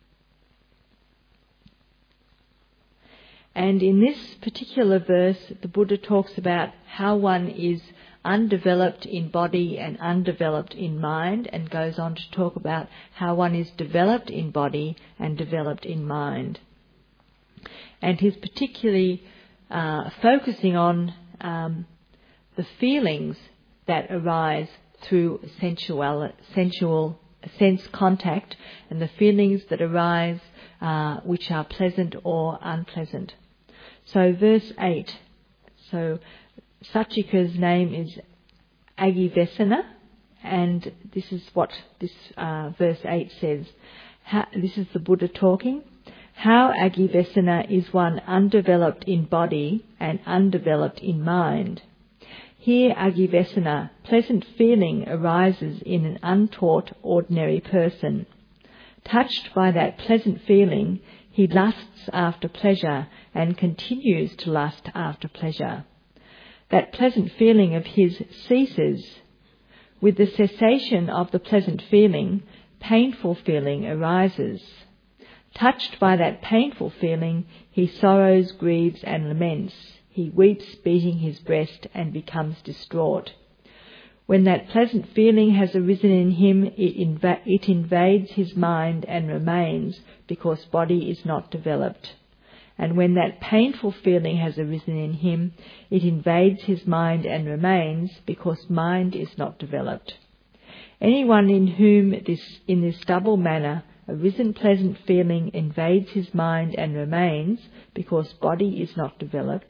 And in this particular verse, the Buddha talks about how one is undeveloped in body and undeveloped in mind, and goes on to talk about how one is developed in body and developed in mind. And he's particularly focusing on the feelings that arise through sensual sense contact, and the feelings that arise which are pleasant or unpleasant. So verse 8, so Saccika's name is Agivesana, and this is what this verse 8 says. This is the Buddha talking. How Agivesana is one undeveloped in body and undeveloped in mind. Here Agivesana, pleasant feeling, arises in an untaught ordinary person. Touched by that pleasant feeling, he lusts after pleasure and continues to lust after pleasure. That pleasant feeling of his ceases. With the cessation of the pleasant feeling, painful feeling arises. Touched by that painful feeling, he sorrows, grieves and laments. He weeps, beating his breast, and becomes distraught. When that pleasant feeling has arisen in him, it invades his mind and remains, because body is not developed. And when that painful feeling has arisen in him, it invades his mind and remains, because mind is not developed. Anyone in whom in this double manner arisen pleasant feeling invades his mind and remains, because body is not developed,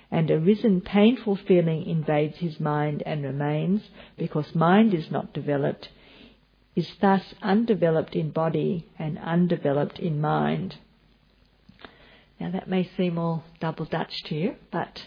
and a risen painful feeling invades his mind and remains, because mind is not developed, is thus undeveloped in body and undeveloped in mind. Now that may seem all double Dutch to you, but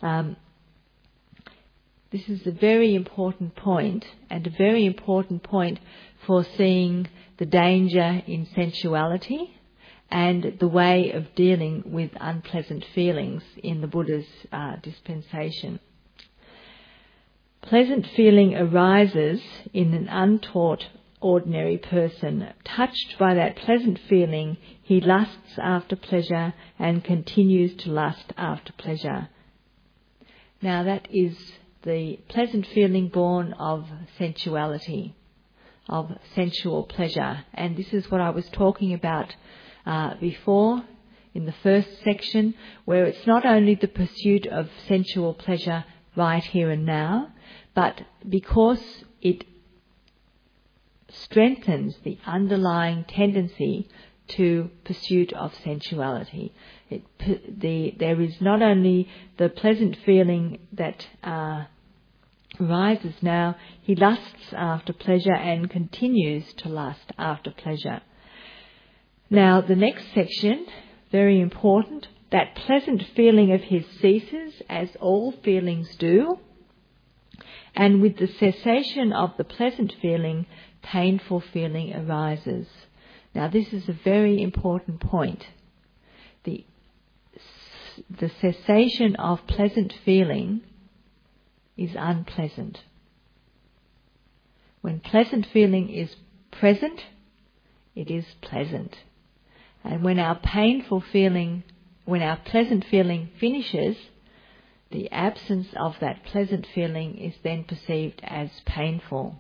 this is a very important point, and a very important point for seeing the danger in sensuality and the way of dealing with unpleasant feelings in the Buddha's dispensation. Pleasant feeling arises in an untaught ordinary person. Touched by that pleasant feeling, he lusts after pleasure and continues to lust after pleasure. Now that is the pleasant feeling born of sensuality, of sensual pleasure. And this is what I was talking about before in the first section, where it's not only the pursuit of sensual pleasure right here and now, but because it strengthens the underlying tendency to pursuit of sensuality. There is not only the pleasant feeling that arises now, he lusts after pleasure and continues to lust after pleasure. Now the next section, very important, that pleasant feeling of his ceases, as all feelings do, and with the cessation of the pleasant feeling, painful feeling arises. Now this is a very important point. The cessation of pleasant feeling is unpleasant. When pleasant feeling is present, it is pleasant. And when our pleasant feeling finishes, the absence of that pleasant feeling is then perceived as painful.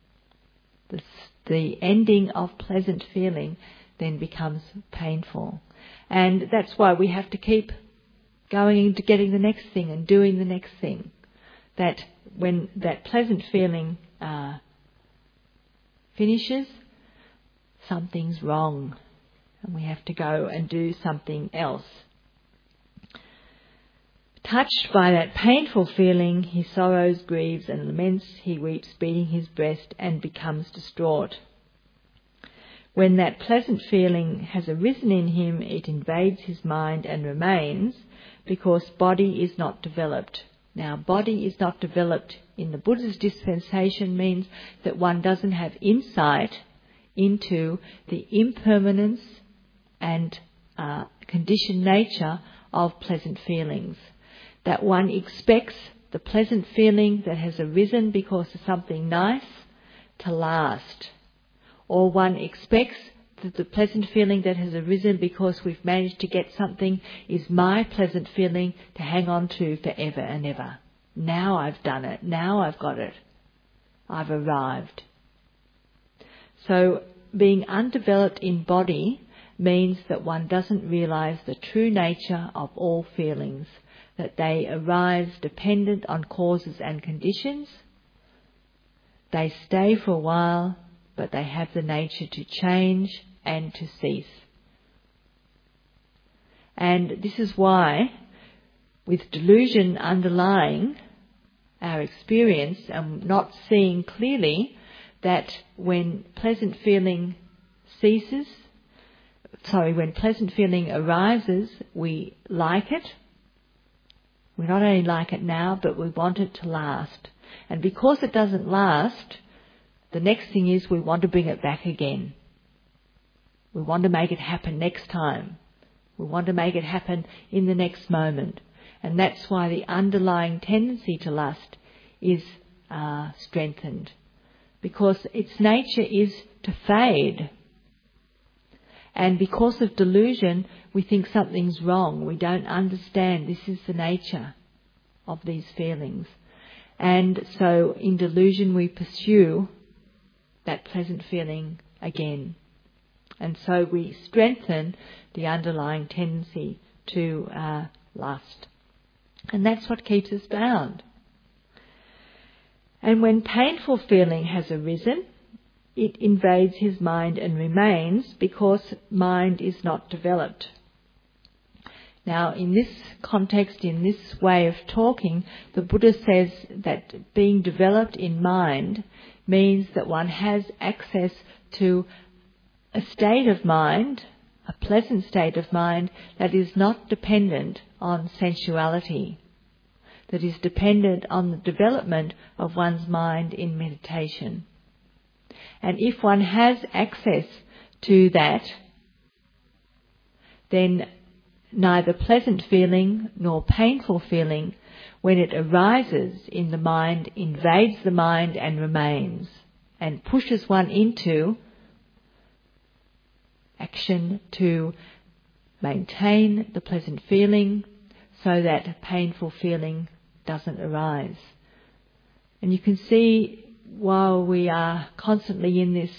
The ending of pleasant feeling then becomes painful. And that's why we have to keep going into getting the next thing and doing the next thing. That when that pleasant feeling finishes, something's wrong, and we have to go and do something else. Touched by that painful feeling, he sorrows, grieves and laments, he weeps, beating his breast, and becomes distraught. When that pleasant feeling has arisen in him, it invades his mind and remains, because body is not developed. Now, body is not developed in the Buddha's dispensation means that one doesn't have insight into the impermanence and conditioned nature of pleasant feelings. That one expects the pleasant feeling that has arisen because of something nice to last. Or one expects that the pleasant feeling that has arisen because we've managed to get something is my pleasant feeling to hang on to forever and ever. Now I've done it. Now I've got it. I've arrived. So being undeveloped in body means that one doesn't realise the true nature of all feelings, that they arise dependent on causes and conditions. They stay for a while, but they have the nature to change and to cease. And this is why, with delusion underlying our experience and not seeing clearly that when pleasant feeling arises, we like it. We not only like it now, but we want it to last. And because it doesn't last, the next thing is we want to bring it back again. We want to make it happen next time. We want to make it happen in the next moment. And that's why the underlying tendency to lust is strengthened. Because its nature is to fade. And because of delusion, we think something's wrong. We don't understand this is the nature of these feelings. And so in delusion we pursue that pleasant feeling again. And so we strengthen the underlying tendency to lust. And that's what keeps us bound. And when painful feeling has arisen, it invades his mind and remains because mind is not developed. Now, in this context, in this way of talking, the Buddha says that being developed in mind means that one has access to a state of mind, a pleasant state of mind that is not dependent on sensuality, that is dependent on the development of one's mind in meditation. And if one has access to that, then neither pleasant feeling nor painful feeling, when it arises in the mind, invades the mind and remains, and pushes one into action to maintain the pleasant feeling so that painful feeling doesn't arise. And you can see, while we are constantly in this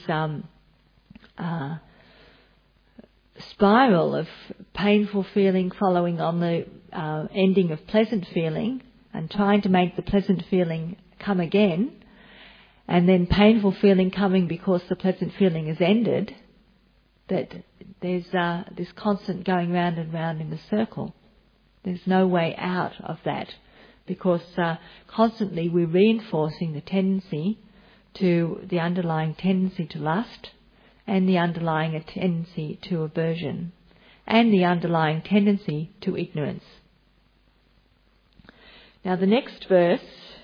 spiral of painful feeling following on the ending of pleasant feeling and trying to make the pleasant feeling come again, and then painful feeling coming because the pleasant feeling has ended, that there's this constant going round and round in a circle. There's no way out of that, because constantly we're reinforcing the underlying tendency to lust, and the underlying tendency to aversion, and the underlying tendency to ignorance. Now the next verse,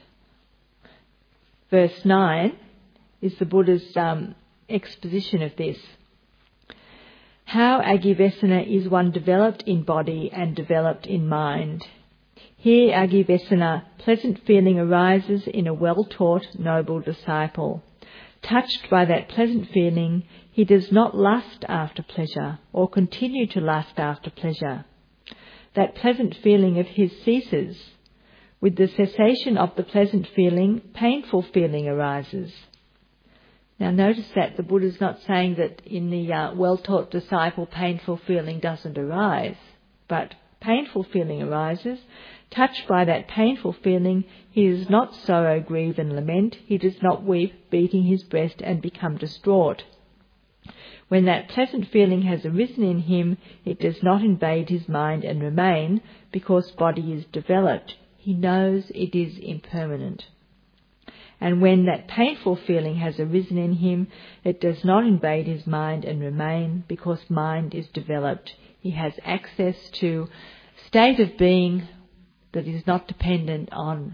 verse 9, is the Buddha's exposition of this. How Agivesana is one developed in body and developed in mind. Here Agivesana, pleasant feeling arises in a well-taught, noble disciple. Touched by that pleasant feeling, he does not lust after pleasure or continue to lust after pleasure. That pleasant feeling of his ceases. With the cessation of the pleasant feeling, painful feeling arises. Now notice that the Buddha is not saying that in the well-taught disciple painful feeling doesn't arise, but painful feeling arises. Touched by that painful feeling, he does not sorrow, grieve and lament. He does not weep, beating his breast and become distraught. When that pleasant feeling has arisen in him, it does not invade his mind and remain, because body is developed. He knows it is impermanent. And when that painful feeling has arisen in him, it does not invade his mind and remain, because mind is developed. He has access to a state of being that is not dependent on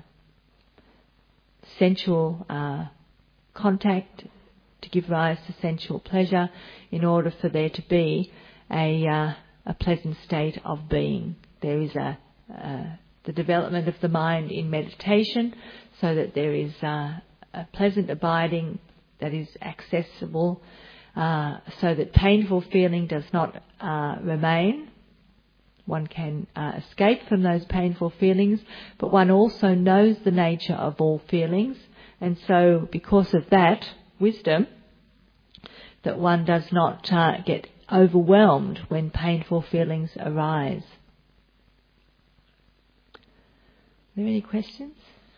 sensual contact to give rise to sensual pleasure, in order for there to be a pleasant state of being. There is the development of the mind in meditation, so that there is a pleasant abiding that is accessible, so that painful feeling does not remain. One can escape from those painful feelings, but one also knows the nature of all feelings, and so because of that wisdom, that one does not get overwhelmed when painful feelings arise. Are there any questions?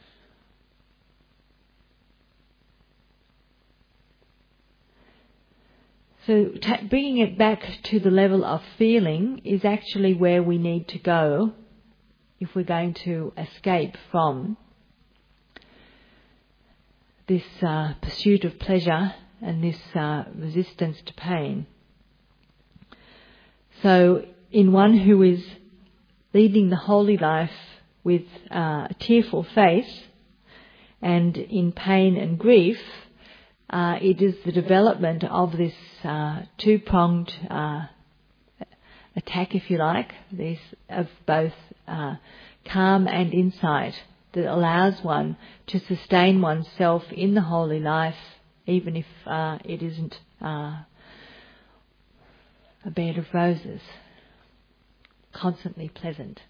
So bringing it back to the level of feeling is actually where we need to go if we're going to escape from this pursuit of pleasure and this resistance to pain. So in one who is leading the holy life with a tearful face and in pain and grief, it is the development of this two-pronged attack, if you like, this of both calm and insight, that allows one to sustain oneself in the holy life, even if it isn't a bed of roses, constantly pleasant.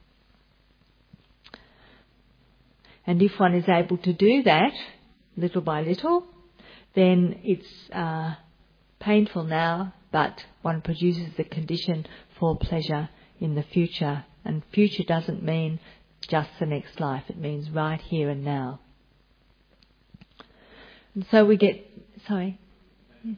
And if one is able to do that, little by little, then it's painful now, but one produces the condition for pleasure in the future. And future doesn't mean just the next life, it means right here and now. And so we get, sorry. You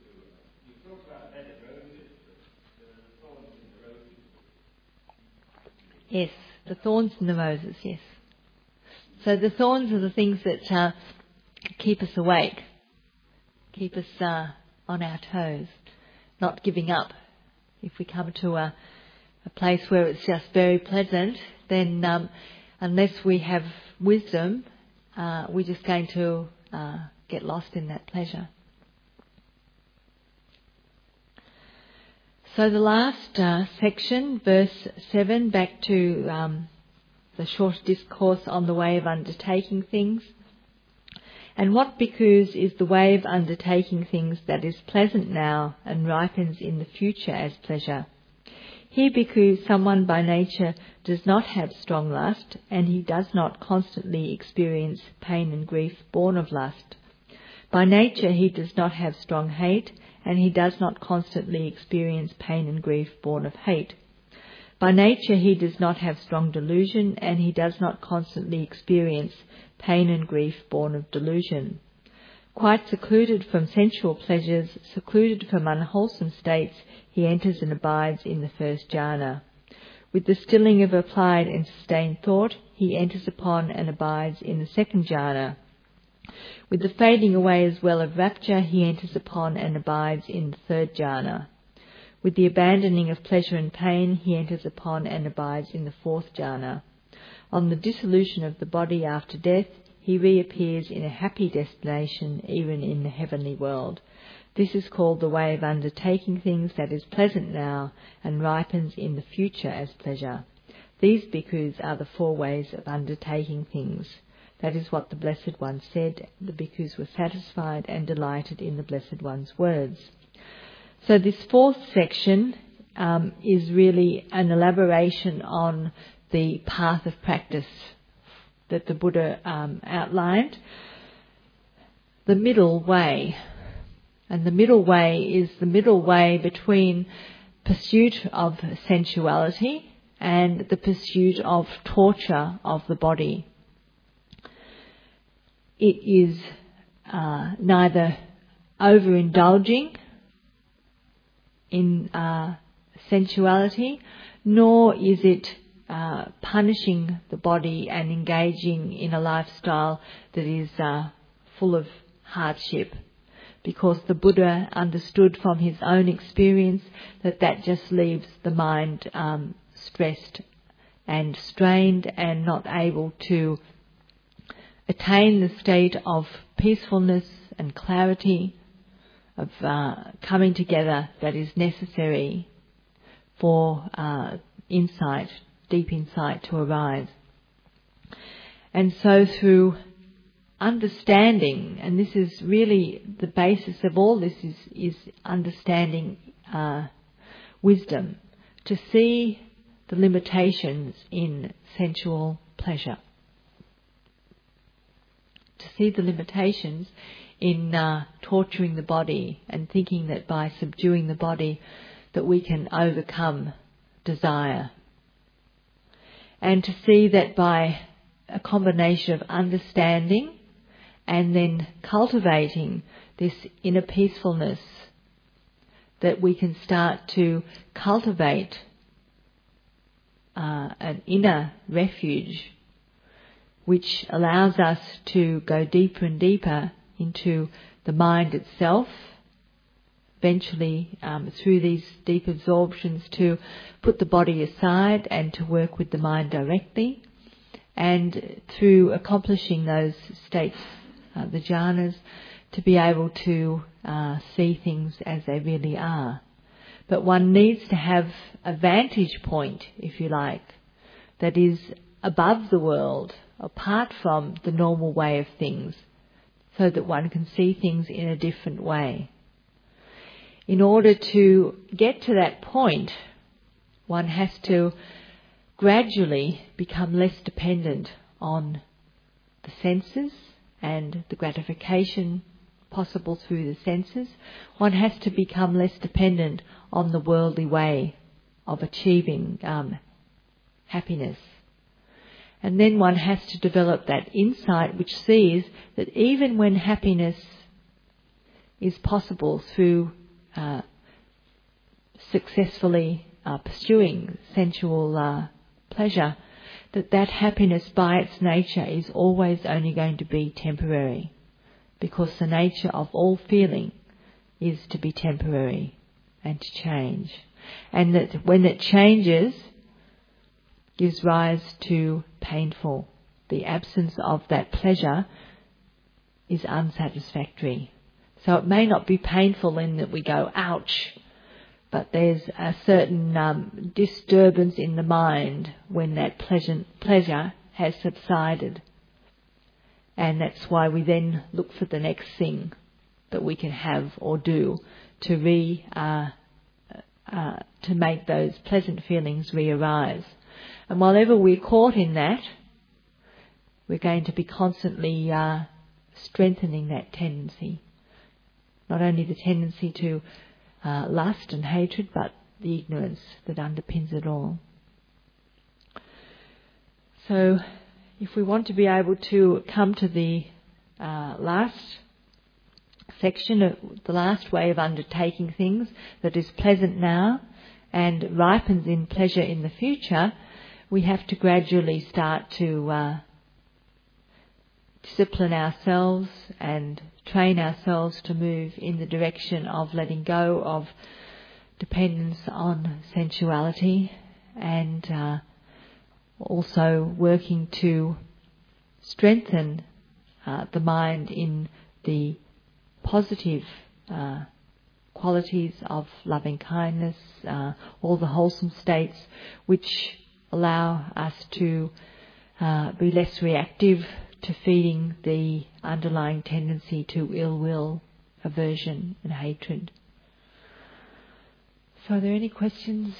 talk about bed of roses, the thorns in the roses. Yes, the thorns and the roses, yes. So the thorns are the things that keep us awake, keep us on our toes, not giving up. If we come to a place where it's just very pleasant, then unless we have wisdom, we're just going to get lost in that pleasure. So the last section, verse 7, back to the short discourse on the way of undertaking things. And what bhikkhus is the way of undertaking things that is pleasant now and ripens in the future as pleasure? Here bhikkhu, someone by nature does not have strong lust, and he does not constantly experience pain and grief born of lust. By nature he does not have strong hate, and he does not constantly experience pain and grief born of hate. By nature he does not have strong delusion, and he does not constantly experience pain and grief born of delusion. Quite secluded from sensual pleasures, secluded from unwholesome states, he enters and abides in the first jhana. With the stilling of applied and sustained thought, he enters upon and abides in the second jhana. With the fading away as well of rapture, he enters upon and abides in the third jhana. With the abandoning of pleasure and pain, he enters upon and abides in the fourth jhana. On the dissolution of the body after death, he reappears in a happy destination, even in the heavenly world. This is called the way of undertaking things that is pleasant now and ripens in the future as pleasure. These bhikkhus are the 4 ways of undertaking things. That is what the Blessed One said. The bhikkhus were satisfied and delighted in the Blessed One's words. So this 4th section is really an elaboration on the path of practice that the Buddha outlined. The middle way. And the middle way is the middle way between pursuit of sensuality and the pursuit of torture of the body. It is neither overindulging in sensuality, nor is it punishing the body and engaging in a lifestyle that is full of hardship. Because the Buddha understood from his own experience that just leaves the mind stressed and strained and not able to attain the state of peacefulness and clarity, of coming together that is necessary for insight, deep insight to arise. And so through understanding, and this is really the basis of all this, is understanding wisdom, to see the limitations in sensual pleasure, to see the limitations in torturing the body and thinking that by subduing the body that we can overcome desire, and to see that by a combination of understanding and then cultivating this inner peacefulness, that we can start to cultivate an inner refuge which allows us to go deeper and deeper into the mind itself, eventually through these deep absorptions to put the body aside and to work with the mind directly, and through accomplishing those states, the jhanas, to be able to see things as they really are. But one needs to have a vantage point, if you like, that is above the world, apart from the normal way of things, so that one can see things in a different way. In order to get to that point, one has to gradually become less dependent on the senses and the gratification possible through the senses. One has to become less dependent on the worldly way of achieving happiness. And then one has to develop that insight which sees that even when happiness is possible through successfully pursuing sensual pleasure, that happiness by its nature is always only going to be temporary, because the nature of all feeling is to be temporary and to change. And that when it changes, gives rise to painful. The absence of that pleasure is unsatisfactory. So it may not be painful in that we go, ouch, but there's a certain disturbance in the mind when that pleasure has subsided. And that's why we then look for the next thing that we can have or do to make those pleasant feelings re-arise. And while ever we're caught in that, we're going to be constantly strengthening that tendency. Not only the tendency to lust and hatred, but the ignorance that underpins it all. So, if we want to be able to come to the last section, the last way of undertaking things that is pleasant now and ripens in pleasure in the future, we have to gradually start to discipline ourselves and train ourselves to move in the direction of letting go of dependence on sensuality, and also working to strengthen the mind in the positive qualities of loving kindness, all the wholesome states which allow us to be less reactive to feeding the underlying tendency to ill will, aversion and hatred. So are there any questions?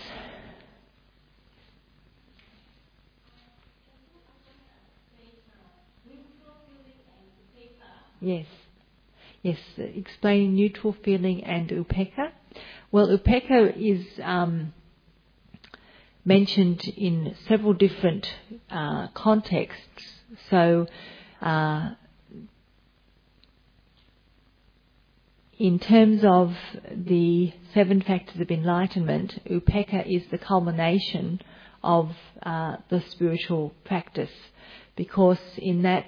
Yes. Yes, explaining neutral feeling and upekkha. Well, upekkha is mentioned in several different contexts. So, in terms of the 7 factors of enlightenment, upekkha is the culmination of the spiritual practice, because in that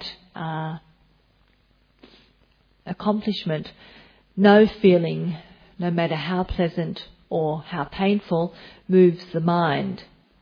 accomplishment, no feeling, no matter how pleasant or how painful, moves the mind.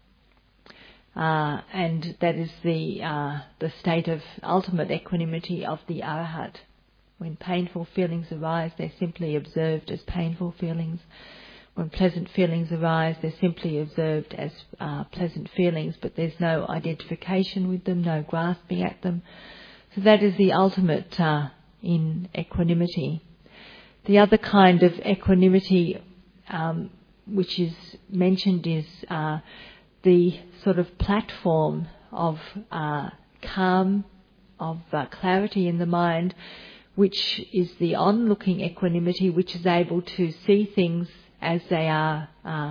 And that is the state of ultimate equanimity of the Arhat. When painful feelings arise, they're simply observed as painful feelings. When pleasant feelings arise, they're simply observed as pleasant feelings, but there's no identification with them, no grasping at them. So that is the ultimate in equanimity. The other kind of equanimity which is mentioned is the sort of platform of calm, of clarity in the mind, which is the onlooking equanimity, which is able to see things as they are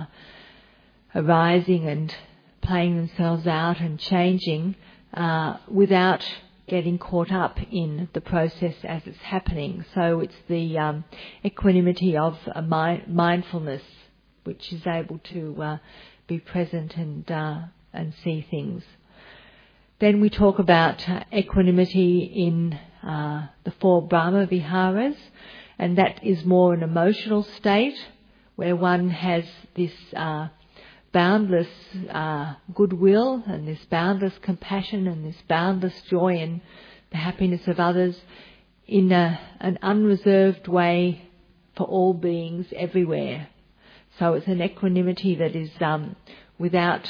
arising and playing themselves out and changing without getting caught up in the process as it's happening. So it's the equanimity of mindfulness, which is able to be present and see things. Then we talk about equanimity in the 4 Brahma Viharas, and that is more an emotional state where one has this boundless goodwill and this boundless compassion and this boundless joy in the happiness of others in an unreserved way for all beings everywhere. So it's an equanimity that is without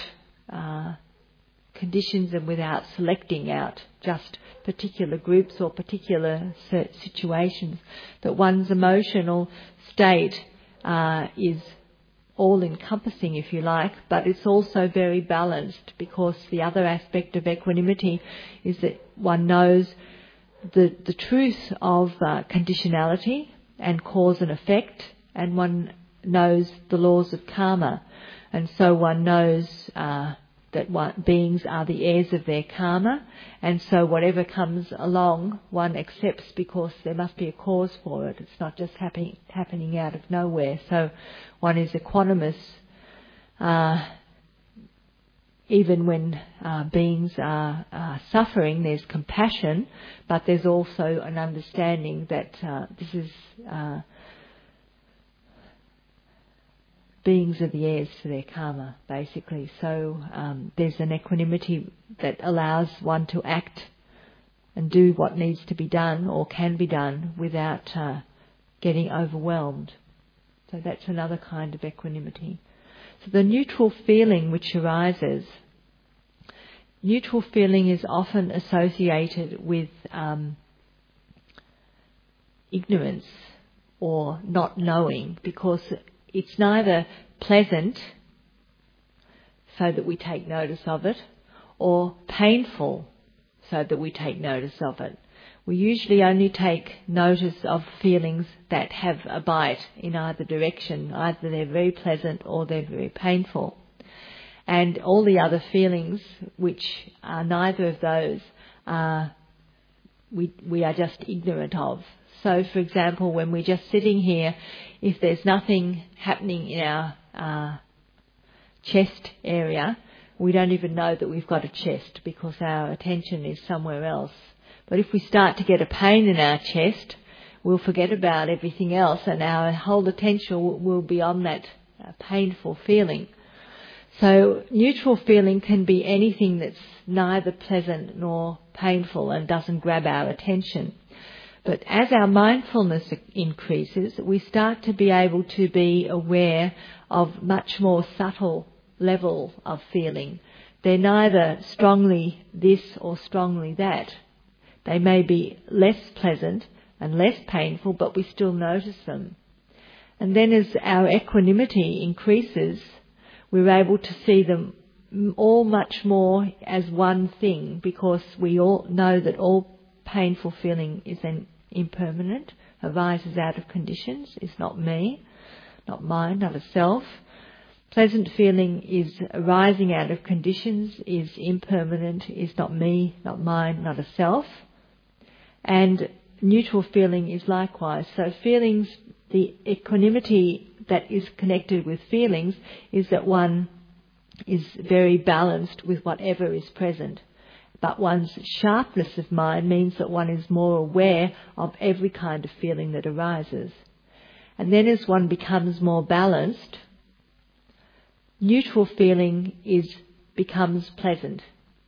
conditions and without selecting out just particular groups or particular situations, that one's emotional state is all-encompassing, if you like, but it's also very balanced, because the other aspect of equanimity is that one knows the truth of conditionality and cause and effect, and one knows the laws of karma, and so one knows that beings are the heirs of their karma, and so whatever comes along one accepts because there must be a cause for it. It's not just happening out of nowhere. So one is equanimous even when beings are suffering, there's compassion, but there's also an understanding that this is beings are the heirs to their karma, basically. So there's an equanimity that allows one to act and do what needs to be done or can be done without getting overwhelmed. So that's another kind of equanimity. So the neutral feeling which arises, neutral feeling is often associated with ignorance or not knowing, because it's neither pleasant so that we take notice of it, or painful so that we take notice of it. We usually only take notice of feelings that have a bite in either direction. Either they're very pleasant or they're very painful. And all the other feelings, which are neither of those, we are just ignorant of. So, for example, when we're just sitting here, if there's nothing happening in our chest area, we don't even know that we've got a chest because our attention is somewhere else. But if we start to get a pain in our chest, we'll forget about everything else and our whole attention will be on that painful feeling. So neutral feeling can be anything that's neither pleasant nor painful and doesn't grab our attention. But as our mindfulness increases, we start to be able to be aware of much more subtle level of feeling. They're neither strongly this or strongly that. They may be less pleasant and less painful, but we still notice them. And then as our equanimity increases, we're able to see them all much more as one thing, because we all know that all painful feeling is impermanent, arises out of conditions, is not me, not mine, not a self. Pleasant feeling is arising out of conditions, is impermanent, is not me, not mine, not a self. And neutral feeling is likewise. So feelings, the equanimity that is connected with feelings is that one is very balanced with whatever is present. But one's sharpness of mind means that one is more aware of every kind of feeling that arises. And then as one becomes more balanced, neutral feeling becomes pleasant.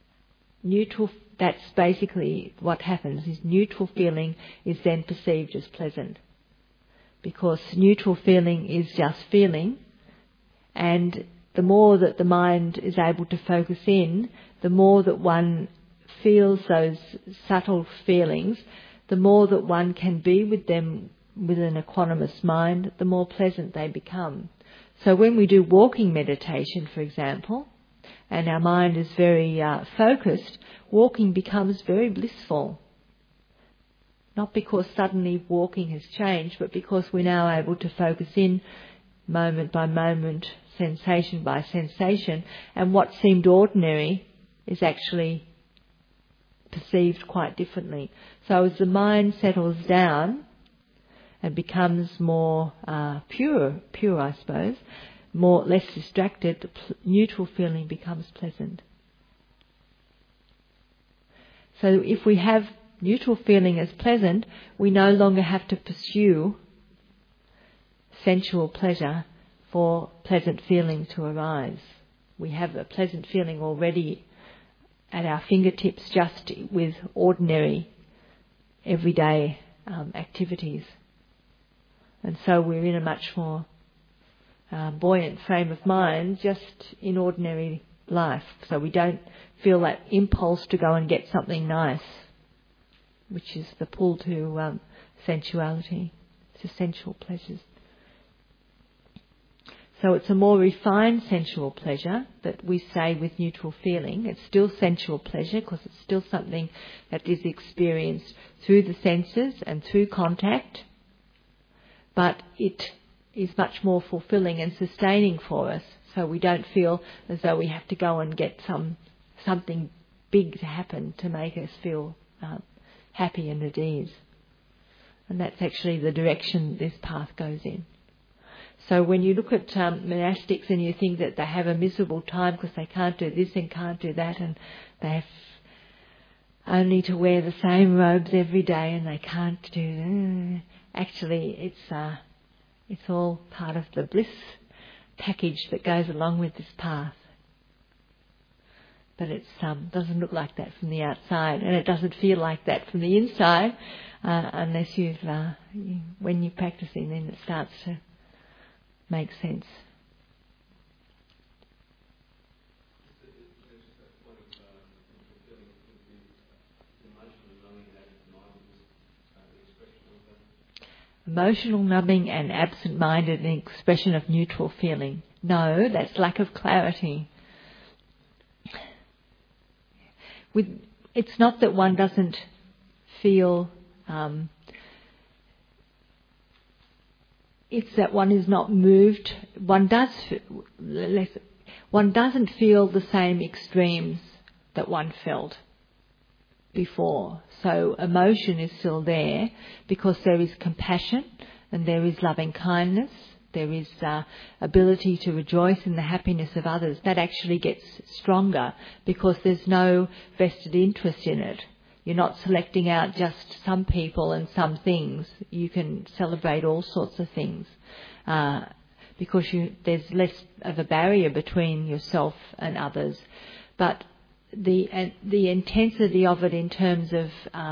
That's basically what happens, is neutral feeling is then perceived as pleasant. Because neutral feeling is just feeling, and the more that the mind is able to focus in, the more that one feels those subtle feelings, the more that one can be with them with an equanimous mind, the more pleasant they become. So when we do walking meditation, for example, and our mind is very focused, walking becomes very blissful. Not because suddenly walking has changed, but because we're now able to focus in moment by moment, sensation by sensation, and what seemed ordinary is actually perceived quite differently. So as the mind settles down and becomes more pure I suppose, less distracted, the neutral feeling becomes pleasant. So if we have neutral feeling as pleasant, we no longer have to pursue sensual pleasure for pleasant feeling to arise. We have a pleasant feeling already at our fingertips just with ordinary, everyday activities. And so we're in a much more buoyant frame of mind just in ordinary life. So we don't feel that impulse to go and get something nice, which is the pull to sensuality, to sensual pleasures. So it's a more refined sensual pleasure that we say with neutral feeling. It's still sensual pleasure because it's still something that is experienced through the senses and through contact, but it is much more fulfilling and sustaining for us. So we don't feel as though we have to go and get something big to happen to make us feel happy and at ease. And that's actually the direction this path goes in. So when you look at monastics and you think that they have a miserable time because they can't do this and can't do that, and they have only to wear the same robes every day and they can't do... Actually, it's all part of the bliss package that goes along with this path. But it doesn't look like that from the outside, and it doesn't feel like that from the inside, unless when you're practicing, then it starts to make sense. Emotional numbing and absent-minded, an expression of neutral feeling. No, that's lack of clarity. It's not that one doesn't feel, it's that one is not moved. One doesn't feel the same extremes that one felt before. So emotion is still there because there is compassion and there is loving kindness. There is ability to rejoice in the happiness of others. That actually gets stronger because there's no vested interest in it. You're not selecting out just some people and some things. You can celebrate all sorts of things because there's less of a barrier between yourself and others. But the intensity of it in terms of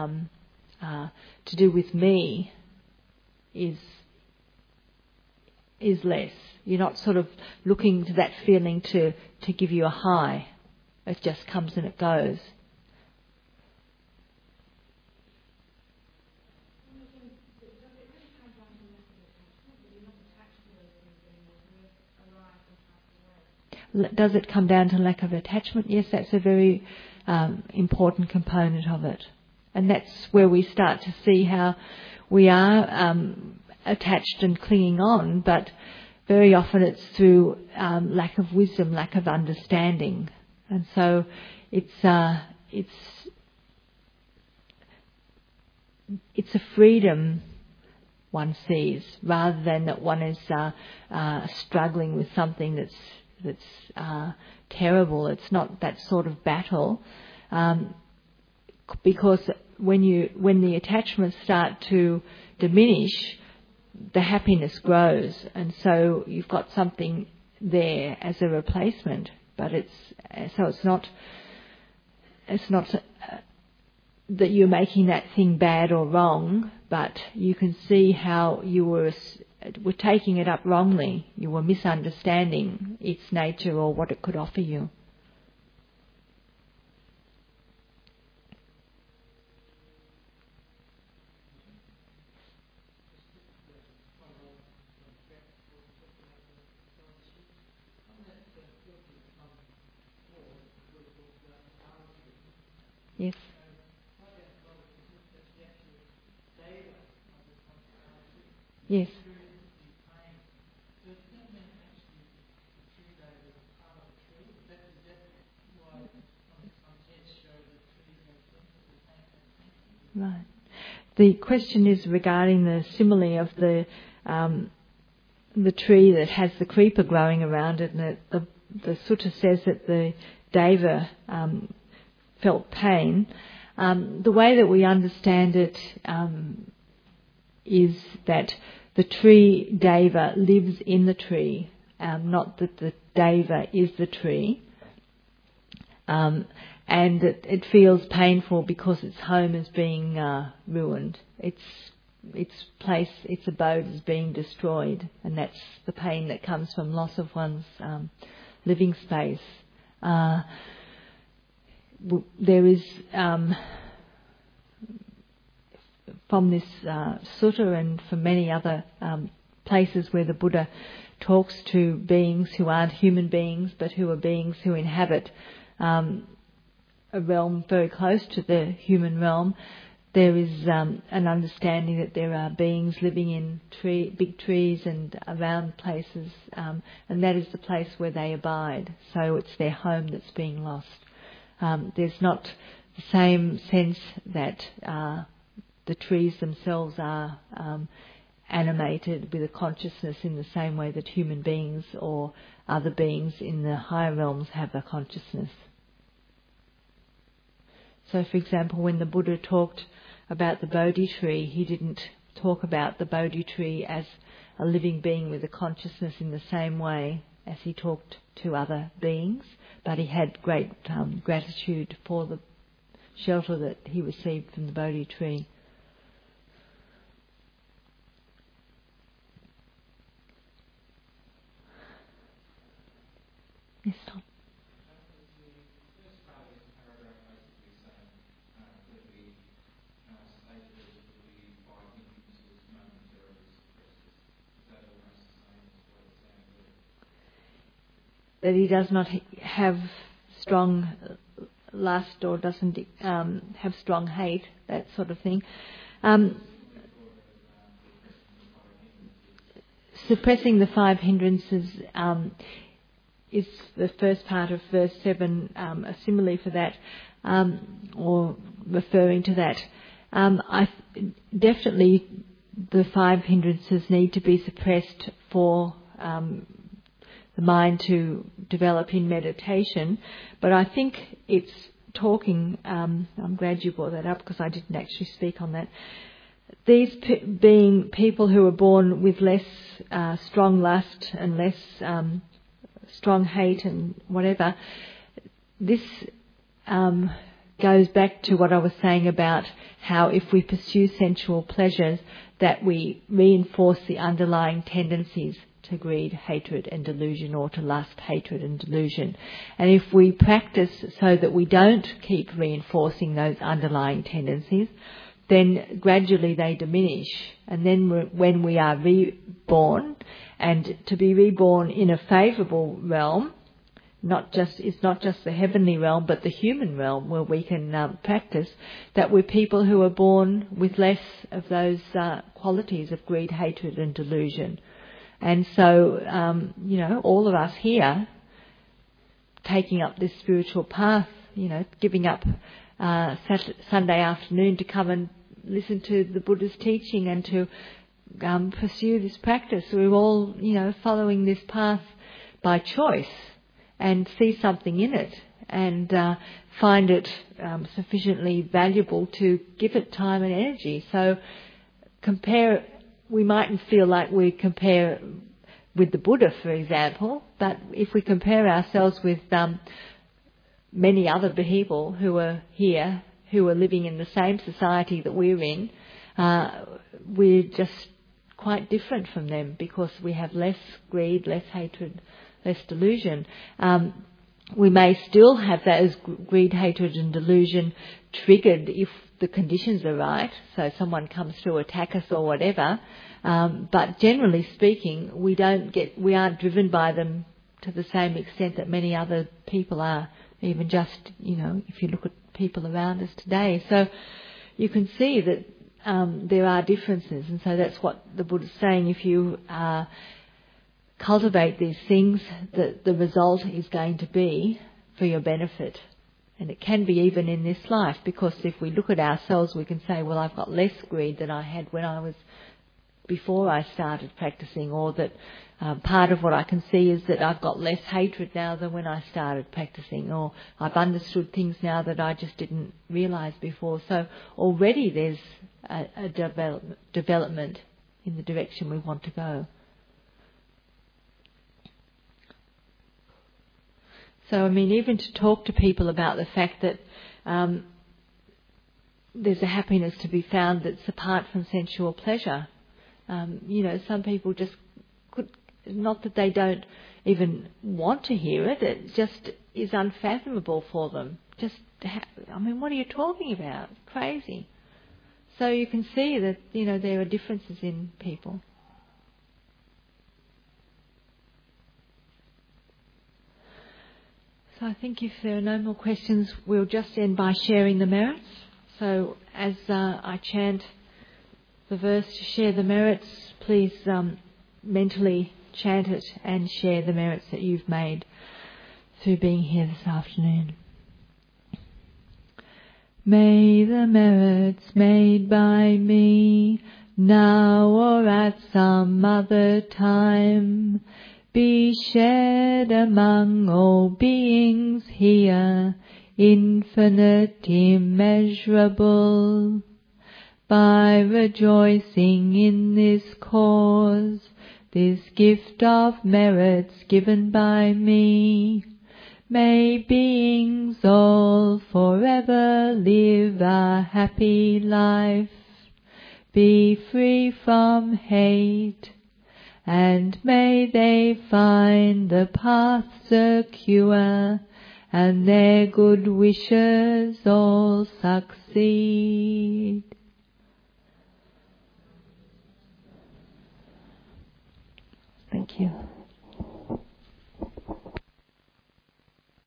to do with me is less. You're not sort of looking to that feeling to give you a high. It just comes and it goes. Does it come down to lack of attachment? Yes, that's a very important component of it. And that's where we start to see how we are attached and clinging on, but very often it's through lack of wisdom, lack of understanding. And so it's a freedom one sees, rather than that one is struggling with something that's terrible. It's not that sort of battle, because when the attachments start to diminish, the happiness grows, and so you've got something there as a replacement. But it's not that you're making that thing bad or wrong, but you can see how you were taking it up wrongly. You were misunderstanding its nature or what it could offer you. Yes. Yes. Right. The question is regarding the simile of the tree that has the creeper growing around it, and the sutta says that the deva felt pain. The way that we understand it is that the tree deva lives in the tree, not that the deva is the tree. And it feels painful because its home is being ruined. Its place, its abode is being destroyed, and that's the pain that comes from loss of one's living space. There is, from this sutta and from many other places where the Buddha talks to beings who aren't human beings but who are beings who inhabit a realm very close to the human realm, there is an understanding that there are beings living in big trees and around places, and that is the place where they abide. So it's their home that's being lost. There's not the same sense that the trees themselves are animated with a consciousness in the same way that human beings or other beings in the higher realms have a consciousness. So, for example, when the Buddha talked about the Bodhi tree, he didn't talk about the Bodhi tree as a living being with a consciousness in the same way as he talked to other beings, but he had great gratitude for the shelter that he received from the Bodhi tree. Yes, Tom. That he does not have strong lust or doesn't have strong hate, that sort of thing. Suppressing the 5 hindrances is the first part of verse 7, a simile for that, or referring to that. Definitely the 5 hindrances need to be suppressed for the mind to develop in meditation, but I think it's talking, I'm glad you brought that up because I didn't actually speak on that. These being people who are born with less strong lust and less strong hate and whatever, this goes back to what I was saying about how if we pursue sensual pleasures that we reinforce the underlying tendencies to greed, hatred and delusion, or to lust, hatred and delusion. And if we practice so that we don't keep reinforcing those underlying tendencies, then gradually they diminish. And then when we are reborn, and to be reborn in a favourable realm, it's not just the heavenly realm, but the human realm where we can practice, that we're people who are born with less of those qualities of greed, hatred and delusion. And so, all of us here taking up this spiritual path, giving up Sunday afternoon to come and listen to the Buddha's teaching and to pursue this practice. We're all, following this path by choice and see something in it and find it sufficiently valuable to give it time and energy. So we mightn't feel like we compare with the Buddha, for example, but if we compare ourselves with many other people who are here, who are living in the same society that we're in, we're just quite different from them because we have less greed, less hatred, less delusion. We may still have those greed, hatred and delusion triggered if the conditions are right, so someone comes to attack us or whatever, but generally speaking we aren't driven by them to the same extent that many other people are, even just, if you look at people around us today. So you can see that there are differences, and so that's what the Buddha's saying. If you cultivate these things, the result is going to be for your benefit. And it can be even in this life, because if we look at ourselves, we can say, well, I've got less greed than I had before I started practicing, or that part of what I can see is that I've got less hatred now than when I started practicing, or I've understood things now that I just didn't realise before. So already there's a development in the direction we want to go. So, even to talk to people about the fact that there's a happiness to be found that's apart from sensual pleasure. Some people just not that they don't even want to hear it, it just is unfathomable for them. What are you talking about? Crazy. So you can see that, there are differences in people. So I think if there are no more questions, we'll just end by sharing the merits. So as I chant the verse to share the merits, please mentally chant it and share the merits that you've made through being here this afternoon. May the merits made by me now or at some other time, be shared among all beings here, infinite, immeasurable. By rejoicing in this cause, this gift of merits given by me, may beings all forever live a happy life, be free from hate, and may they find the path secure, and their good wishes all succeed. Thank you.